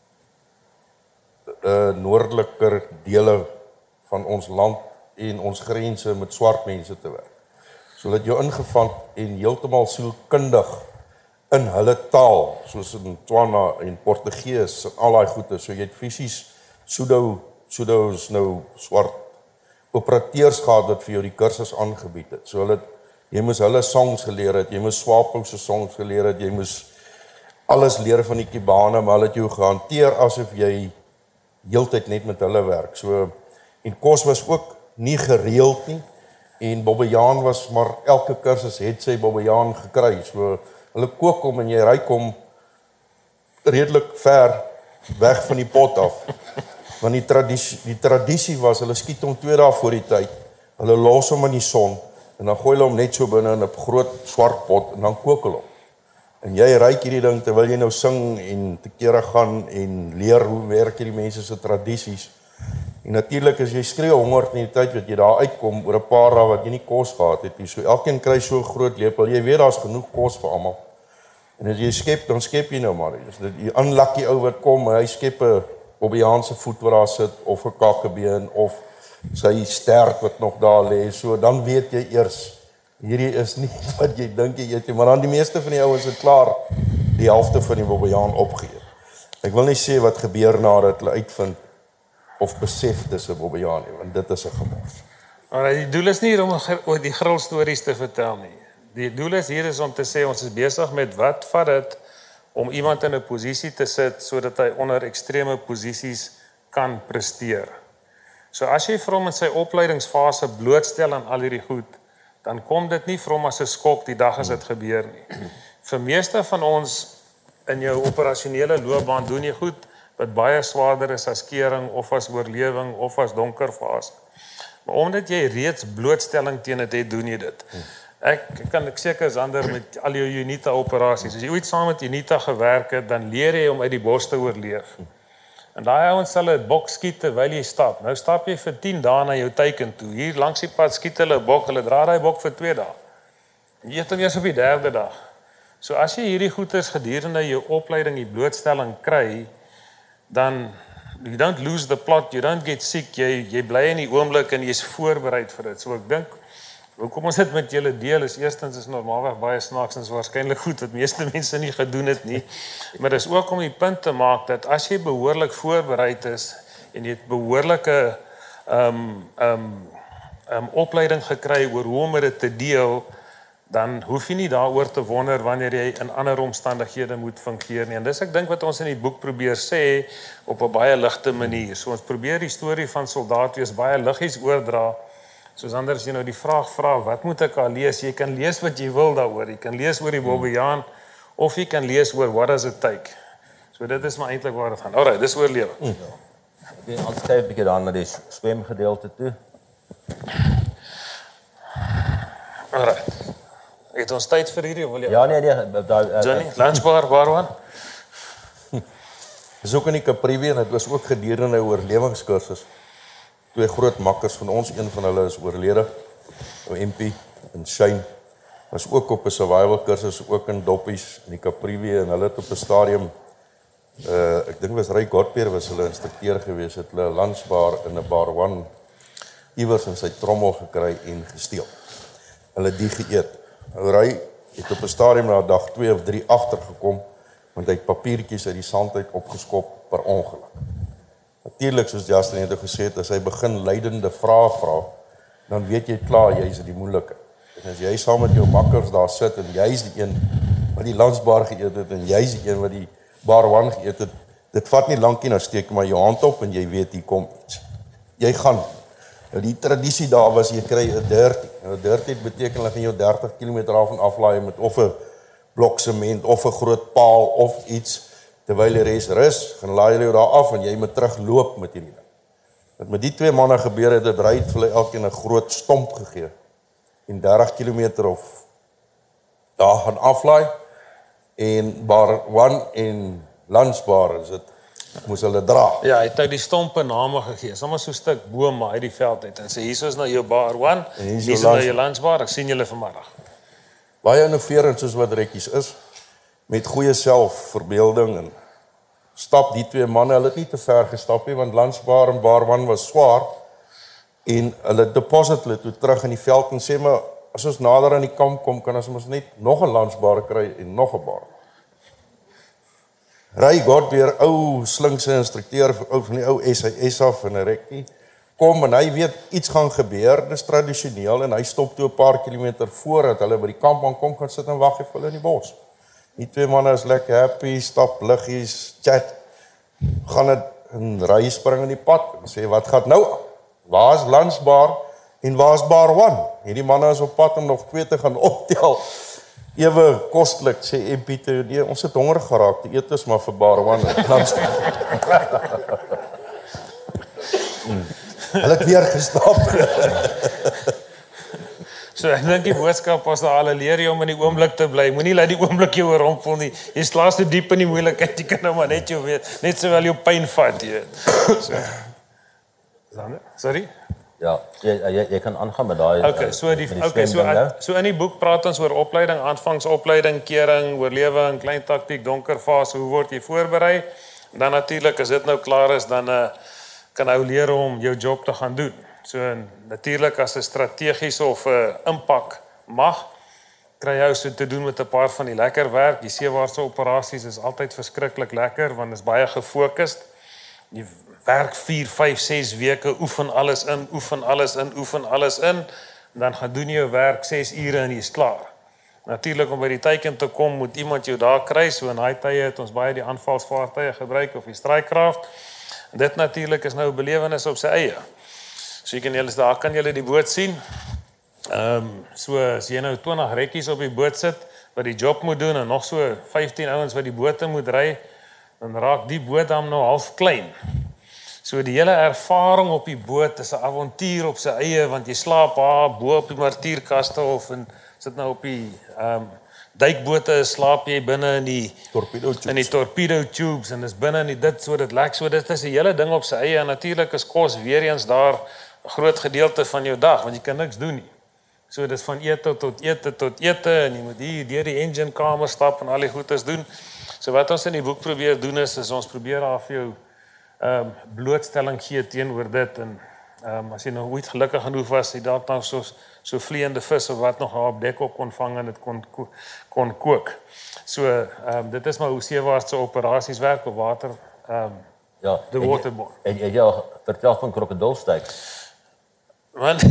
Speaker 3: noordeliker dele van ons land en ons grense met swart mense te werk. So dat jou ingevang en heeltemal sielkundig in hulle taal, soos in Tswana en Portugees en al daai goede, so jy het fisies Sudo is nou swart operateurs gehad wat vir jou die kursus aangebied het. So jy moes hulle songs geleer het, jy moes Swapo se songs geleer het, jy moes alles leer van die Kibane, maar hulle het jou gehanteer asof jy heeltyd net met hulle werk. So en kos was ook nie gereeld nie en Bobbejaan was maar elke kursus het sy Bobbejaan gekry. So hulle kook hom en jy ry hom redelik ver weg van die pot af. Want die tradisie was hulle skiet hom 2 dae voor die tyd. Hulle los hom in die son en dan gooi hulle hom net so binne in 'n groot swart pot en dan kook hulle hom. En jy ruik hierdie ding terwyl jy nou sing en te kere gaan en leer hoe werk hierdie mense se tradisies. En natuurlik as jy skreeu honger in die tyd wat jy daar uitkom oor 'n paar dae wat jy nie kos gehad het nie. So elkeen kry so 'n groot lepel. Jy weet daar's genoeg kos vir almal. En as jy skep, dan skep jy nou maar. Dus dit die aanlakkie ou wat kom, hy skep 'n Bobbejaanse voet waar daar sit of 'n kakkebeen of sy stert wat nog daar lê. So dan weet jy eers hierdie is nie wat jy dink jy eet nie, maar dan die meeste van die ouens het klaar die helfte van die Bobbejaan opgeëet. Ek wil nie sê wat gebeur nadat hulle uitvind of besef dis 'n Bobbejaan nie, want dit is 'n gemors.
Speaker 2: Maar die doel is nie om die grillstories te vertel nie. Die doel is hier is om te sê ons is besig met wat vat dit om iemand in 'n posisie te sit sodat hy onder ekstreme posisies kan presteer. So as jy vir hom in sy opleidingsfase blootstel aan al hierdie goed, dan kom dit nie vir hom as 'n skok die dag as dit gebeur nie. Vir meeste van ons in jou operasionele loopbaan doen jy goed wat baie swaarder is as kering of as oorlewing of as donker fase. Maar omdat jy reeds blootstelling teen dit het, doen jy dit. Ek seker Sander met al jou UNITA operasies. As jy ooit saam met UNITA gewerk het, dan leer jy om uit die bos te oorleef. En daai ouens sal 'n bok skiet terwyl jy stap. Nou stap jy vir 10 dae na jou teiken toe. Hier langs die pad skiet hulle 'n bok, hulle dra daai bok vir 2 dae. Jy eet hom eers op die 3de dag. So as jy hierdie goeders gedurende jou opleiding die blootstelling kry, dan you don't lose the plot, you don't get sick, jy bly in die oomblik en jy's voorberei vir dit. So ek dink Hoekom ons dit met julle deel is eerstens is normaalweg baie snaaks en is waarskynlik goed wat meeste mense nie gedoen het nie. Maar dis ook om die punt te maak dat as jy behoorlik voorbereid is en jy het behoorlike opleiding gekry oor hoe om dit te deel, dan hoef jy nie daaroor te wonder wanneer jy in ander omstandighede moet fungeer nie. En dis ek dink wat ons in die boek probeer sê op 'n baie ligte manier. So ons probeer die storie van soldaat wees baie liggies oordra. Soos anders jy nou die vraag vra, wat moet ek al lees? Jy kan lees wat jy wil daaroor. Jy kan lees oor die Bobbejaan of jy kan lees oor what does it take. So dit is maar eintlik waar dit gaan. Alraai, dis oorlewe.
Speaker 1: Okay, ons kyk 'n bietjie dan na die swemgedeelte toe.
Speaker 2: Alraai. Het ons tyd vir hierdie of wil jy?
Speaker 1: Ja nee,
Speaker 2: Johnny, lunchbar, waarvan?
Speaker 3: Dis ook in die Kapriwe en dit was ook gedurende 'n oorlewingskursus. Twee groot makkers van ons, een van hulle is oorlede, ou MP en Shane. Was ook op 'n survival kursus ook in Doppies in die Kapriwe en hulle het op 'n stadium ek dink was Ray Godbeer was hulle instrukteur gewees, het hulle 'n lunchbar in 'n bar one iewers in sy trommel gekry en gesteel. Hulle die geëet. Ou Ray het op 'n stadium na dag 2 of 3 agtergekom want hy het papiertjies uit die sand uit opgeskop per ongeluk. Natuurlik soos Justin het gesê het, as hy begin leidende vrae vra, dan weet jy klaar jy's in die moeilike. En as jy saam met jou makkers daar sit en jy's die een wat die lunchbar geëet het en jy's die een wat die bar one geëet het, dit vat nie lank nie, dan steek jy maar jou hand op en jy weet hier kom iets. Jy gaan. Nou die tradisie daar was jy kry 'n dirty. Nou 'n dirty beteken hulle gaan jou 30 km af en aflaai met of 'n blok sement of 'n groot paal of iets. Terwyl die res rus, gaan laai hulle jou daar af en jy moet terugloop met hierdie ding. Wat met die twee manne gebeur het, dit ry het vir hulle elkeen 'n groot stomp gegee. En 30 km of daar gaan aflaai en bar one en lunchbar is dit moes hulle dra.
Speaker 2: Ja, hy het nou die stompe name gegee. Sommige so 'n stuk boom maar uit die veld uit en sê hier is nou jou bar one, hier is nou jou lunchbar. Ek sien julle vanmiddag.
Speaker 3: Baie innoverend soos wat rekkies is, met goeie selfverbeelding en stap die twee manne, hulle het nie te ver gestap nie, want lunchbar en bar one was swaar, en hulle deposit hulle toe terug in die veld en sê, maar as ons nader aan die kamp kom, kan ons net nog 'n lunchbar kry en nog 'n bar. Ray Godbeer, ou slinkse instrukteur van die ou SIS af in 'n rekkie, kom en hy weet iets gaan gebeur, dis tradisioneel en hy stop toe 'n paar kilometer voordat hulle by die kamp aankom, gaan sit en wag vir hulle in die bos. Die twee manne is lekker happy, stap liggies, chat, gaan dit in ry spring in die pad en sê wat gaan nou? Waar's lunchbar en waar's bar one? Hierdie manne is op pad om nog 2 te gaan optel. Ewe kostelik sê MP toe, nee, ons het honger geraak, die eet is maar vir bar one en lunchbar. Hulle het weer gestap.
Speaker 2: So ek dink die boodskap was daar al leer jy om in die oomblik te bly. Moenie laat die oomblik jou oorrompel nie. Jy slaas te diep in die moeilikheid, jy kan nou maar net jou weet, net sowel jou pyn vat, jy weet. So. Sorry?
Speaker 1: Ja, jy kan aangaan met daai.
Speaker 2: Okay, so so in die boek praat ons oor opleiding, aanvangsopleiding, kering, oorlewing, klein taktiek, donker fase, hoe word jy voorberei? Dan natuurlik as dit nou klaar is, dan kan ou leer om jou job te gaan doen. So natuurlik as 'n strategiese of 'n impak mag, kry jy so te doen met 'n paar van die lekker werk. Die seewaartse operasies is altyd verskriklik lekker want dit is baie gefokus. Jy werk 4, 5, 6 weke, oefen alles in, oefen alles in, dan gaan doen jy jou werk 6 ure en jy is klaar. Natuurlik om by die teiken te kom, moet iemand jou daar kry, so in daai tye het ons baie die aanvalsvaartuie gebruik of die strydkraft. Dit natuurlik is nou 'n belewenis op sy eie. So daar kan julle die boot sien. So as jy nou 20 rekkies op die boot sit wat die job moet doen en nog so 15 ouens wat die bote moet ry, dan raak die boot dan nou half klein. So die hele ervaring op die boot is 'n avontuur op sy eie want jy slaap bo op die martierkaste of en sit nou op die duikbote, slaap jy binne in die torpedo tubes en is binne in die dit so dit lyk so dit is 'n hele ding op sy eie en natuurlik is kos weer eens daar 'n groot gedeelte van jou dag want jy kan niks doen nie. So dit is van ete tot ete en jy moet hier deur die engine kamer stap en al die goedes doen. So wat ons in die boek probeer doen is ons probeer daar vir jou blootstelling gee teenoor dit en As jy nou ooit gelukkig genoeg was, jy dalk nou so vliegende vis of wat nog op dek op kon vang en dit kon kook. So, dit is maar hoe seewaartse operasies werk op water,
Speaker 1: Ja,
Speaker 2: de waterborne.
Speaker 1: En jy vertel van krokodilsteak.
Speaker 2: Want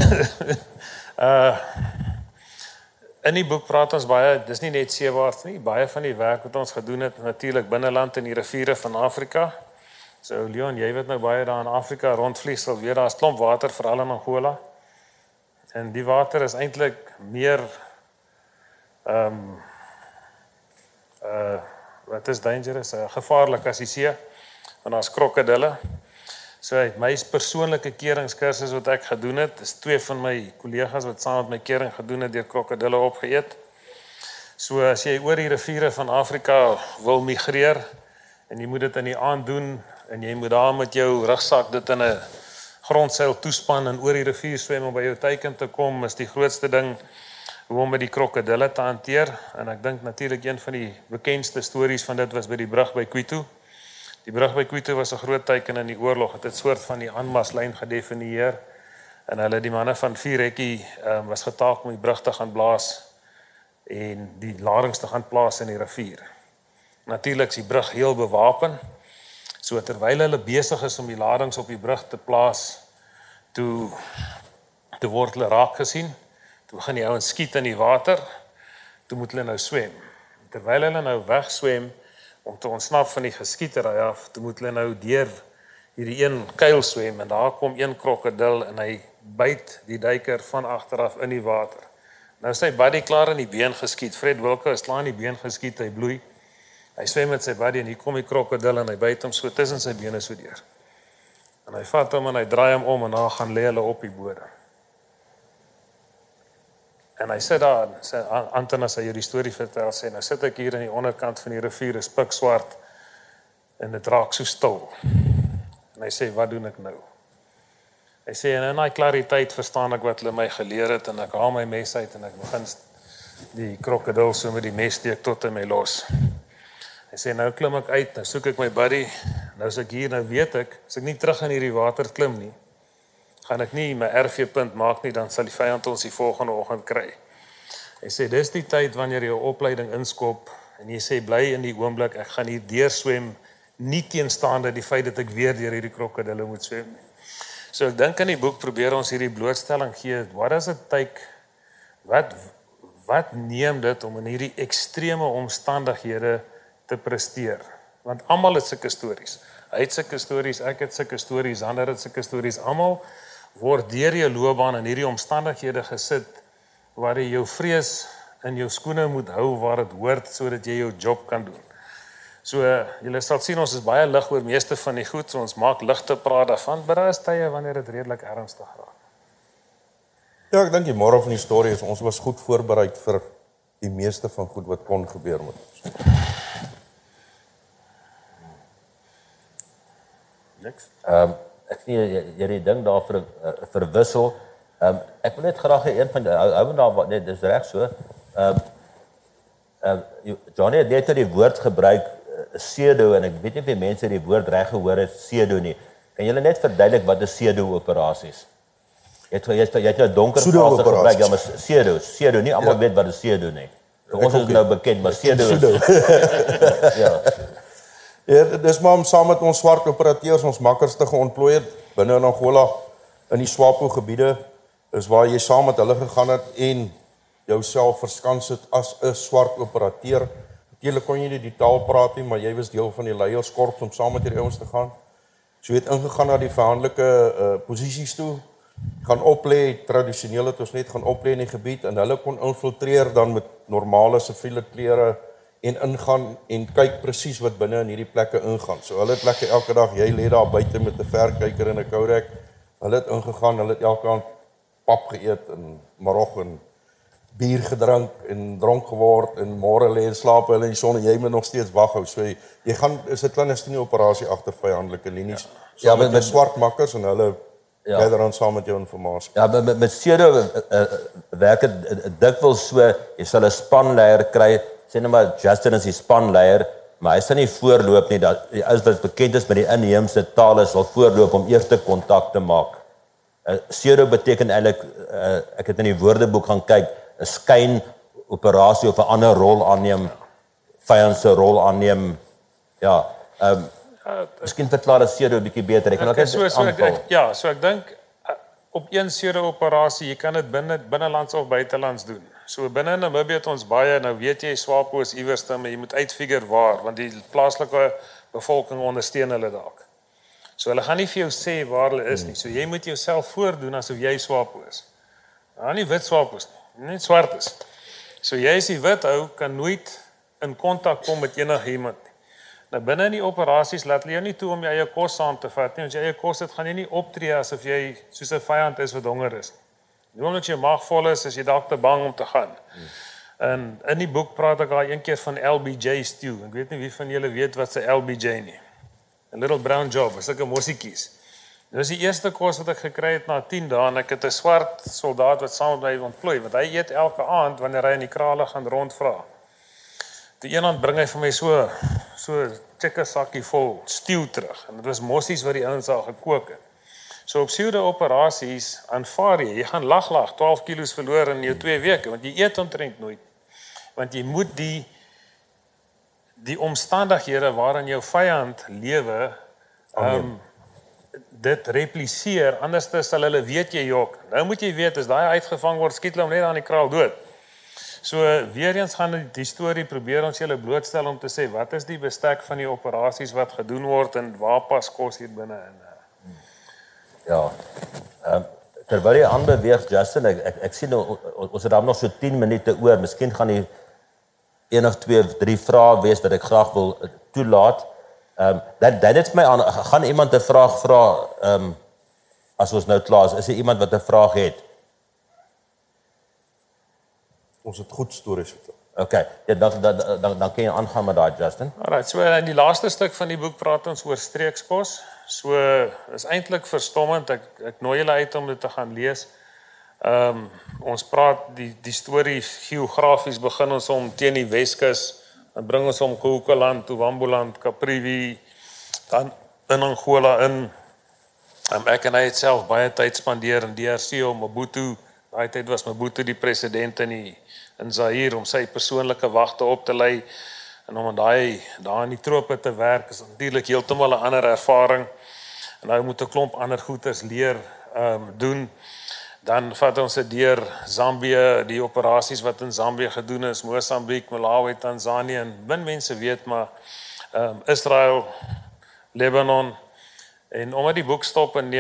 Speaker 2: in die boek praat ons baie, dis nie net seewaarts nie, baie van die werk wat ons gedoen het natuurlik binneland in die riviere van Afrika. So Leon, jy weet nou baie daar in Afrika rondvlieg, sal weer daar's klomp water veral in Angola. En die water is eintlik meer wat is dangerous, gevaarlik as die see, want daar's krokodille. So my persoonlike keringskursus wat ek gedoen het, is 2 van my kollegas wat saam met my kering gedoen het, deur krokodille opgeëet. So as jy oor die riviere van Afrika wil migreer en jy moet dit in die aand doen en jy moet daar met jou rugsak dit in 'n grondseil toespan en oor die rivier swem om by jou teiken te kom, is die grootste ding hoe om met die krokodille te hanteer. En ek dink natuurlik een van die bekendste stories van dit was by die brug by Quito. Die brug by Quito was 'n groot teiken in die oorlog. Het 'n soort van die aanmaslyn gedefinieer. En hulle, die manne van Vierrekkie, was getaak om die brug te gaan blaas en die ladings te gaan plaas in die rivier. Natuurlik is die brug heel bewapen. So terwyl hulle besig is om die ladings op die brug te plaas, toe word hulle raak gesien. Toe begin die ouens skiet in die water. Toe moet hulle nou swem. Terwyl hulle nou wegswem om te ontsnap van die geskietery af, toe moet hulle nou deur hierdie een kuil swem en daar kom een krokodil en hy byt die duiker van agteraf in die water. Nou sy buddy klaar in die been geskiet. Fred Wilke is klaar in die been geskiet, hy bloei. Hy swem met sy buddy en hier kom die krokodil en hy byt hom so tussen sy bene so deur. En hy vat hom en hy draai hom om en daar gaan lê hulle op die bodem. En hy sit daar, Anton as hy hierdie storie vertel, sê, nou sit ek hier in die onderkant van die rivier, is pikswart, en dit raak so stil. En hy sê, wat doen ek nou? Hy sê, en in die klariteit verstaan ek wat hulle my geleer het, en ek haal my mes uit, en ek begin die krokodil so met die mes steek tot hy my los. Hy sê, nou klim ek uit, nou soek ek my buddy, nou is ek hier, nou weet ek, as ek nie terug in hierdie water klim nie, gaan ek nie my RV-punt maak nie, dan sal die vyand ons die volgende oggend kry. Hy sê, dis die tyd wanneer jou opleiding inskop, en jy sê, bly in die oomblik, ek gaan hier deurswem, nie teenstaande die feit dat ek weer deur hierdie krokodille moet swem nie. So ek dink in die boek probeer ons hierdie blootstelling gee, what does it take, wat neem dit om in hierdie ekstreme omstandighede te presteer? Want almal het sulke stories. Hy het sulke stories, ek het sulke stories, ander het sulke stories, almal word deur jou loopbaan in hierdie omstandighede gesit waar jy jou vrees in jou skoene moet hou waar dit hoort sodat jy jou job kan doen. So julle sal sien ons is baie lig oor meeste van die goed, so ons maak ligte praat daarvan, maar daar is tye wanneer dit redelik ernstig raak.
Speaker 3: Ja, ek dink die moral van die storie is ons was goed voorberei vir die meeste van goed wat kon gebeur met ons.
Speaker 2: Niks.
Speaker 1: Ek sien jy die ding daar verwissel. Ek wil net graag een van hou daar net dis reg so. Johnny het net die woord gebruik pseudo en ek weet nie of die mense die woord reg gehoor het pseudo nie. Kan julle net verduidelik wat is pseudo operasies? Jy het nou donker frase gebruik, ja, maar pseudo nie almal weet wat is pseudo nie. Vir ons is nou bekend, maar pseudo is ja.
Speaker 3: Ja, dit is maar om saam met ons swart operateurs ons makkers te geontplooi het binne in Angola in die SWAPO gebiede is waar jy saam met hulle gegaan het en jouself verskans het as 'n swart operateur. Natuurlik kon jy nie die taal praat nie, maar jy was deel van die leierskorps om saam met hierdie ouens te gaan. So jy het ingegaan na die vyhandelike posisies toe, gaan oplê, tradisioneel het ons net gaan oplê in die gebied en hulle kon infiltreer dan met normale siviele klere en ingaan en kyk presies wat binne in hierdie plekke ingaan. So hulle het lekker elke dag, jy lê daar buite met 'n verkyker en 'n koudek. Hulle het ingegaan, hulle het elke aand pap geëet en marog en bier gedrink en dronk geword en môre lê en slaap hulle in die son en jy moet nog steeds wag hou. So jy gaan is 'n clandestine operasie agter vyhandelike linies. Ja, met swart makkers en hulle gee dan saam met jou inligting.
Speaker 1: Ja, met pseudo werk dit dikwels so, jy sal 'n spanleier kry, sê net maar Justin is die spanleier, maar hy sal nie voorloop nie, dat die ouens wat bekend is met die inheemse tale sal voorloop om eerste kontak te maak Pseudo beteken eintlik ek het in die woordeboek gaan kyk, 'n skyn operasie of 'n ander rol aanneem, vyand se rol aanneem. Ja, miskien verklaar dit pseudo 'n bietjie beter. Ek kan ook
Speaker 2: so ek dink op een pseudo operasie, jy kan dit binnelands of buitelands doen. So binne Namibië het ons baie, nou weet jy SWAPO is iewerste, maar jy moet uitfigure waar, want die plaaslike bevolking ondersteun hulle dalk. So hulle gaan nie vir jou sê waar hulle is nie. So jy moet jouself voordoen asof jy SWAPO is. Nou nie wit SWAPO's nie, net swart is. So jy as die wit ou kan nooit in kontak kom met enige iemand nie. Nou binne in die operasies laat hulle jou nie toe om jou eie kos saam te vat nie. As jy eie kos het, gaan jy nie optree asof jy soos 'n vyand is wat honger is. Nie omdat jy maag vol is, as jy dalk te bang om te gaan. En in die boek praat ek al een keer van LBJ stew. Ek weet nie wie van julle weet wat se LBJ nie. A little brown job, is sulke mossiekies. Dit is die eerste kos wat ek gekry het na 10 dae en ek het 'n swart soldaat wat saam met my ontplooi, want hy eet elke aand wanneer hy in die krale gaan rondvra. Die een aand bring hy vir my so chicken sakkie vol stew terug en dit was mossies wat die ouens al gekook het. So op pseudo operasies aanvaar jy gaan lag 12 kilos verloor in jou 2 weke want jy eet omtrent nooit. Want jy moet die omstandighede waarin jou vyand lewe dit repliseer, anders sal hulle weet jy jok. Nou moet jy weet as daai uitgevang word, skiet hulle hom net aan die kraal dood. So weer eens gaan die storie probeer ons julle blootstel om te sê wat is die bestek van die operasies wat gedoen word en waar pas kos hier binne in.
Speaker 1: Ja. Terwyl jy aanbeweeg Justin, ek sien ons het dan nog so 10 minute oor. Miskien gaan die 1 of 2 of 3 vrae wees wat ek graag wil toelaat. Dat het my aan, gaan iemand 'n vraag vra as ons nou klaar is? Is iemand wat 'n vraag het?
Speaker 3: Ons het goed stories vertel.
Speaker 1: Okay, ja, dan kan jy aangaan met daai Justin.
Speaker 2: Alright, so in die laaste stuk van die boek praat ons oor streekskos. So is eintlik verstommend. Ek nooi julle uit om dit te gaan lees. Ons praat die storie geografies begin ons om teen die Weskus, dan bring ons om Kokoland, Wambuland, Caprivi, dan in Angola in. Ek en hy het self baie tyd spandeer in DRC om Mobutu, daai tyd was Mobutu die president in Zaire om sy persoonlike wagte op te lei en om daar in die trope te werk is natuurlik heeltemal 'n ander ervaring. En nou moet 'n klomp ander goeters leer doen. Dan vat ons dit deur Zambië, die operasies wat in Zambië gedoen is, Mosambiek, Malawi, Tanzanië en min mense weet maar Israel, Lebanon. En omdat die boek stop in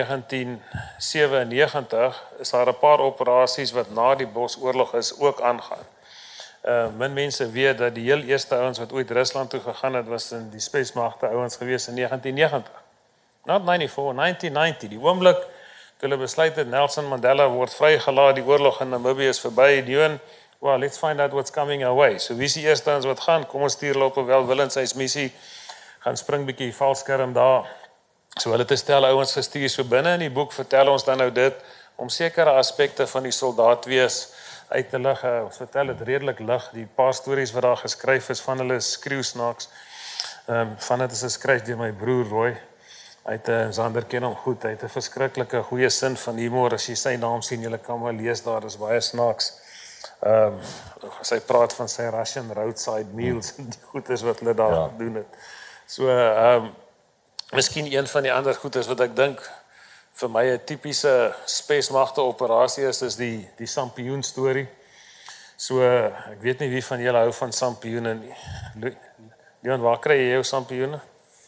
Speaker 2: 1997 is daar 'n paar operasies wat na die Bosoorlog is ook aangaan. Min mense weet dat die heel eerste ouens wat ooit Rusland toe gegaan het was in die spesmagte ouens gewees in 1990. Not 94, 1990. Die oomblik toe hulle besluit het Nelson Mandela word vrygelaat, die oorlog in Namibië is verby, well, let's find out what's coming our way. So wie is die eerste ouens wat gaan? Kom ons stuur hulle op 'n welwillendheidsmissie, gaan spring bietjie valskerm daar. So hulle het 'n stel ouens gestuur. So binne in die boek vertel ons dan nou dit om sekere aspekte van die soldaat wees uit te lig. Ons vertel dit redelik lig. Die paar stories wat daar geskryf is van hulle is skreeusnaaks. Van dit is geskryf deur my broer Roy. Hy het Sander ken hom goed. Hy het 'n verskriklike goeie sin van humor. As jy sy naam sien, jy kan maar lees daar, is baie snaaks. As hy praat van sy Russian roadside meals en die goedes wat hulle daar gedoen het. So miskien een van die ander goedes wat ek dink vir my 'n tipiese spesmagte operasie is die sampioen storie. So ek weet nie wie van julle hou van sampioene nie. Leon, waar kry jy jou sampioene?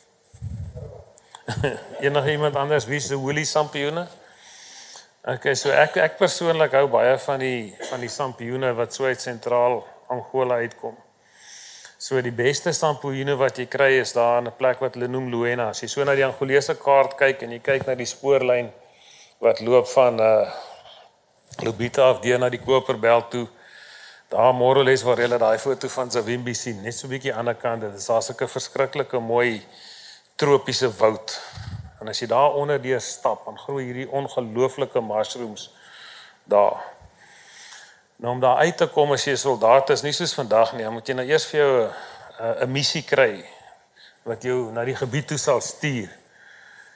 Speaker 2: Enige iemand anders wie se woolly sampioene? Okay, so ek persoonlik hou baie van die sampioene wat so uit sentraal Angola uitkom. So die beste sampioene wat jy kry is daar in 'n plek wat hulle noem Luena. As jy so na die Angolese kaart kyk en jy kyk na die spoorlyn wat loop van Lobita af deur na die Koperbelt toe, daar Moroles waar jy daai foto van Savimbi sien, net so 'n bietjie aan die ander kant, dit is daar sulke verskriklike mooi tropiese woud. En as jy daar onder deur stap, dan groei hierdie ongelooflike mushrooms daar. Nou om daar uit te kom as jy 'n soldaat is, nie soos vandag nie, dan moet jy nou eers vir jou 'n missie kry wat jou na die gebied toe sal stuur.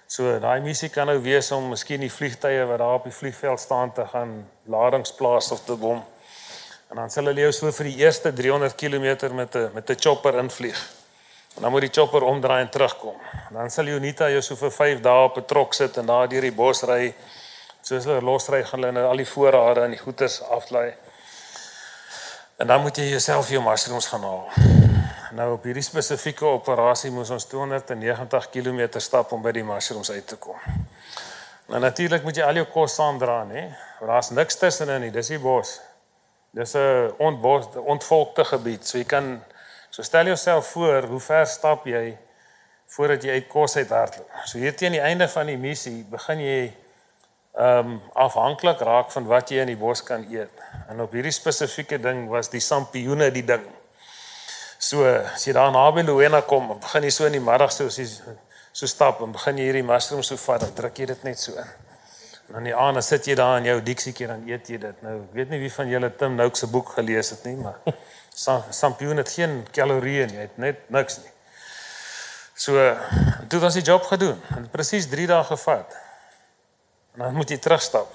Speaker 2: So daai missie kan nou wees om miskien die vliegtye wat daar op die vliegveld staan te gaan ladings plaas of te bom. En dan sal hulle jou so vir die eerste 300 km met 'n chopper invlieg. En dan moet die chopper omdraai en terugkom. Dan sal Jonita jou so vir 5 dae op 'n trok sit en daar deur die bos ry. Soos hulle losry gaan hulle al die voorrade en die goeders aflaai. En dan moet jy jouself jou mushrooms gaan haal. Nou op hierdie spesifieke operasie moes ons 290 km stap om by die mushrooms uit te kom. Nou natuurlik moet jy al jou kos saamdra, né? Daar's niks tussenin nie, dis die bos. Dis 'n ontvolkte gebied. So jy kan stel jouself voor hoe ver stap jy voordat jy uit kos uithardloop. So hier teen die einde van die missie begin jy afhanklik raak van wat jy in die bos kan eet. En op hierdie spesifieke ding was die sampioene die ding. So as jy daar naby Luena kom, begin jy so in die middag so stap en begin jy hierdie mushrooms so vat, dan druk jy dit net so in. En dan die aand sit jy daar in jou diksiekie dan eet jy dit. Nou, ek weet nie wie van julle Tim Noakes se boek gelees het nie, maar sampioen het geen kalorieë nie, het net niks nie. So, toe het ons die job gedoen. En presies 3 dae gevat. En dan moet jy terugstap.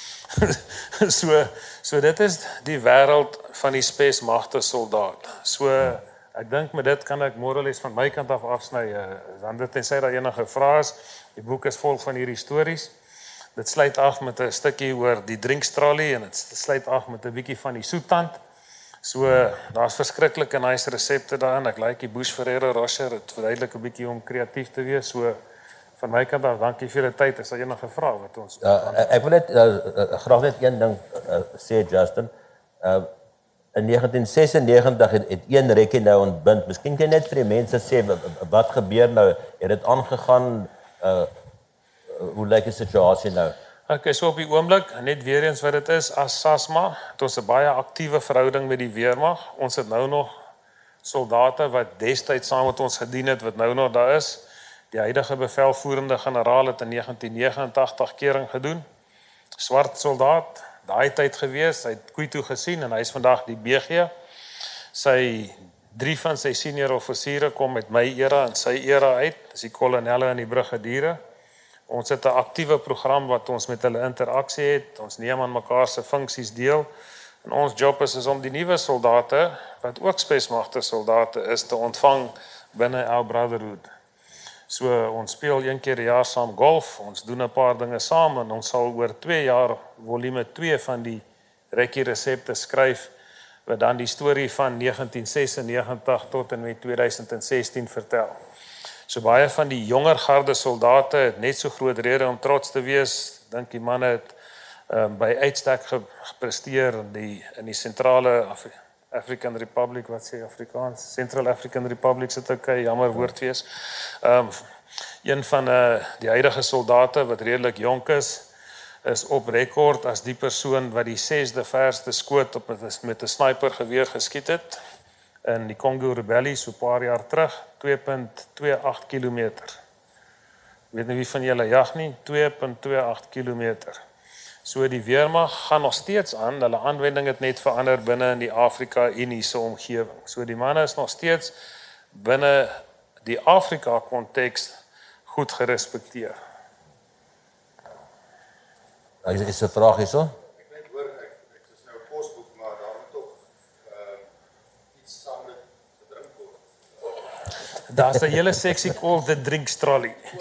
Speaker 2: so dit is die wêreld van die spesmagte soldaat. So ek dink met dit kan ek morales van my kant af afsny. Dan tensy daar enige vrae is. Die boek is vol van hierdie stories. Dit sluit af met 'n stukkie oor die drinkstralie en dit sluit af met 'n bietjie van die soettand. So daar's verskriklike nice resepte daarin. Ek like die Bush Ferrero Rocher. Dit verduidelik 'n bietjie om kreatief te wees. So van my kant af, dankie vir die tyd. Is daar enige vrae wat ons
Speaker 1: ek wil net graag net een ding sê, Justin. In 1996 het een rekkie nou ontbind. Miskien kan jy net vir die mense sê wat gebeur nou? Het dit aangegaan? Hoe lyk die situasie nou?
Speaker 2: Okay, so op die oomblik, net weer eens wat dit is, as SASMA, het ons 'n baie aktiewe verhouding met die weermag. Ons het nou nog soldate wat destyds saam met ons gedien het, wat nou nog daar is. Die huidige bevelvoerende generaal het in 1989 kering gedoen. Swart soldaat, daai tyd gewees, hy het Kuito gesien en hy is vandag die BG. 3 van sy senior offisiere kom met my era en sy era uit, dis die kolonelle en die brigadiere. Ons het 'n aktiewe program wat ons met hulle interaksie het. Ons neem aan mekaar se funksies deel. En ons job is om die nuwe soldate, wat ook spesmagte soldate is, te ontvang binne our brotherhood. So ons speel 1 keer per jaar saam golf, ons doen 'n paar dinge saam en ons sal oor 2 jaar volume 2 van die rekkie resepte skryf wat dan die storie van 1996 tot en met 2016 vertel. So baie van die jonger garde soldate het net so groot rede om trots te wees. Ek dink die manne het by uitstek gepresteer in die sentrale African Republic, wat sê Afrikaans? Central African Republic sit ek, jammer woord wees. Een van die huidige soldate wat redelik jonk is op rekord as die persoon wat die 6de verste skoot met 'n snipergeweer geskiet het in die Congo Rebellie so 'n paar jaar terug, 2.28 kilometer. Ek weet nie wie van julle jag nie, 2.28 kilometer. So die weermag gaan nog steeds aan, hulle aanwending het net verander binne in die Afrika-Unie se omgewing. So die manne is nog steeds binne die Afrika konteks goed gerespekteer.
Speaker 1: Is 'n vraag hierso?
Speaker 4: Ek net hoor ek is nou 'n posboek, maar daar moet tog iets saam met gedrink word.
Speaker 2: Daar's 'n hele seksie called the drink trolley.
Speaker 4: Ek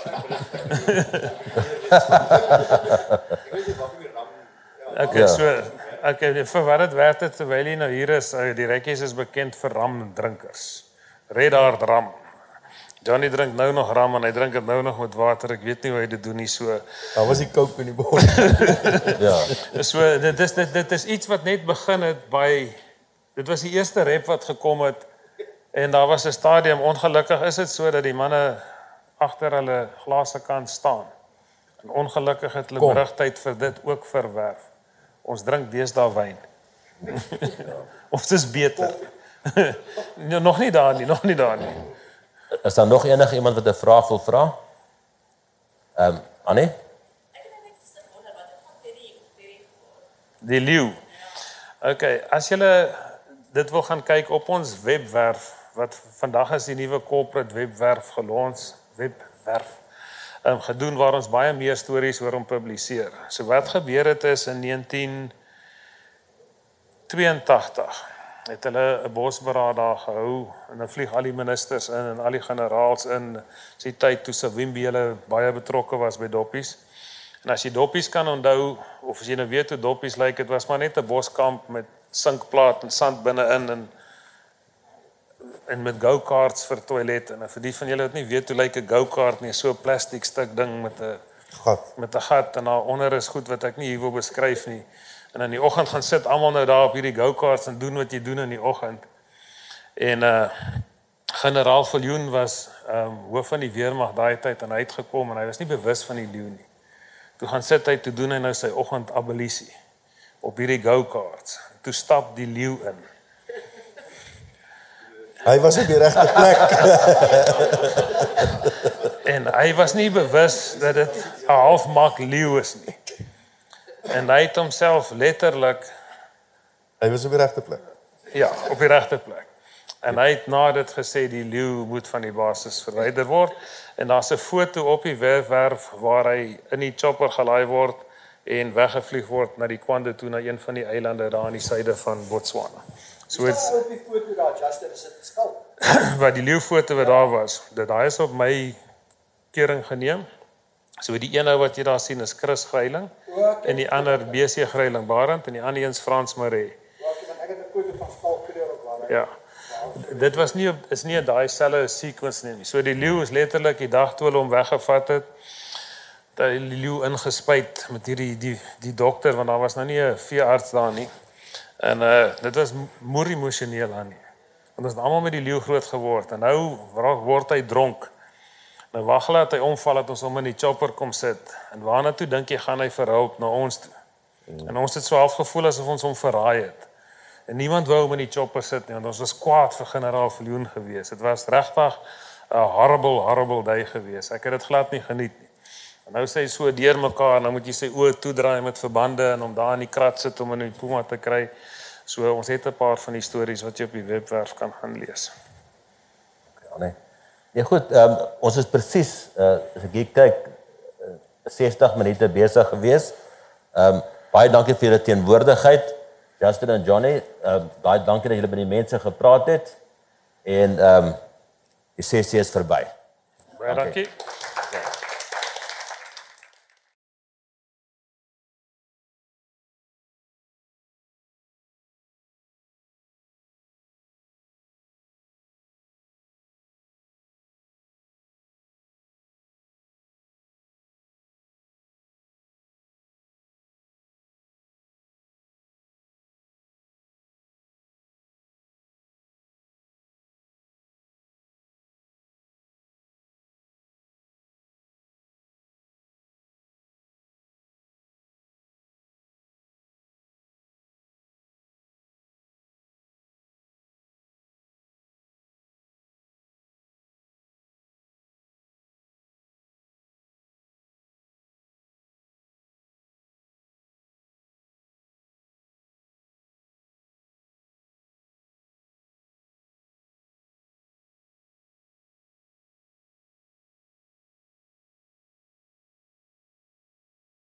Speaker 4: weet nie wat die ram.
Speaker 2: Okay, so vir wat dit werd het terwyl jy nou hier is, die rekkies is bekend vir ramdrinkers. Red Hard ram. Johnny drink nou nog ram en hy drink dit nou nog met water. Ek weet nie hoe hy dit doen nie, so.
Speaker 3: Daar was die coke in die bos.
Speaker 1: Ja.
Speaker 2: So dit is iets wat net begin het by dit was die eerste rap wat gekom het en daar was 'n stadium. Ongelukkig is dit so dat die manne agter hulle glase kan staan. En ongelukkig het hulle berigtheid vir dit ook verwerf. Ons drink deesdae wyn. Of dis beter. Nog nie daar nie.
Speaker 1: Is daar nog enige iemand wat 'n vraag wil vra? Annie?
Speaker 2: Die leeu. Okay, as julle dit wil gaan kyk op ons webwerf, wat vandag is die nuwe corporate webwerf gelons, webwerf. gedoen waar ons baie meer stories oor hom publiseer. So wat gebeur het is in 1982 het hulle 'n bosberaad daar gehou en dan vlieg al die ministers in en al die generaals in. Dis die tyd toe Savimbi hulle baie betrokke was by doppies. En as jy doppies kan onthou, of as jy nou weet hoe doppies lyk, dit was maar net 'n boskamp met sinkplaat en sand binne-in en met go-karts vir toilet. En vir die van julle wat nie weet hoe lyk 'n go-kart nie, so 'n plastiek stuk ding met 'n gat en daaronder is goed wat ek nie hier wil beskryf nie. En in die oggend gaan sit almal nou daar op hierdie go-karts en doen wat jy doen in die oggend. En generaal Viljoen was hoof van die weermag daai tyd en hy het gekom en hy was nie bewus van die leeu nie. Toe gaan sit hy toe doen hy nou sy oggendabolisie op hierdie go-karts. Toe stap die leeu in.
Speaker 3: Hy was op die regte plek.
Speaker 2: En hy was nie bewus dat dit 'n halfmak leeu is nie. En hy het homself letterlik
Speaker 3: Hy was op die regte plek.
Speaker 2: ja, op die regte plek. En hy het na dit gesê die leeu moet van die basis verwyder word en daar's 'n foto op die webwerf waar hy in die chopper gelaai word en weggevlieg word na die Kwande toe na een van die eilande daar aan die suide van Botswana. So
Speaker 5: Is daar op die foto daar, Justin, is dit 'n skalk?
Speaker 2: wat die leeufoto wat daar was, daai is op my kering geneem. So die een ou wat jy daar sien is Chris Greiling en die ander BC Greiling Barend en die ander eens Frans Maree.
Speaker 5: Ek het 'n foto van skalk kleur op waar hy.
Speaker 2: Ja. Dit was nie is nie daai selfe sequence nie. So die leeu is letterlik die dag toe hulle hom weggevat het, dat die leeu ingespuit met die dokter want daar was nou nie 'n veearts daar nie. En dit was moer emosioneel aan nie. Want ons het almal met die leeu groot geword en nou word hy dronk. Nou wag hulle dat hy omval dat ons hom in die chopper kom sit. En waarna toe dink jy gaan hy vir hulp na ons toe? En ons het so half gevoel asof ons hom verraai het. En niemand wou hom in die chopper sit nie want ons was kwaad vir generaal Viljoen gewees. Dit was regtig 'n horrible day gewees. Ek het dit glad nie geniet nie. En nou sê hy so deurmekaar en dan moet jy sy oë toedraai met verbande en om daar in die krat sit om in die puma te kry. So ons het 'n paar van die stories wat jy op die webwerf kan gaan lees.
Speaker 1: Ja, nee. Ja goed, ons is presies as ek hier kyk 60 minute besig gewees. Baie dankie vir julle teenwoordigheid. Justin en Johnny, baie dankie dat julle met die mense gepraat het. En die sessie is verby.
Speaker 2: Baie dankie.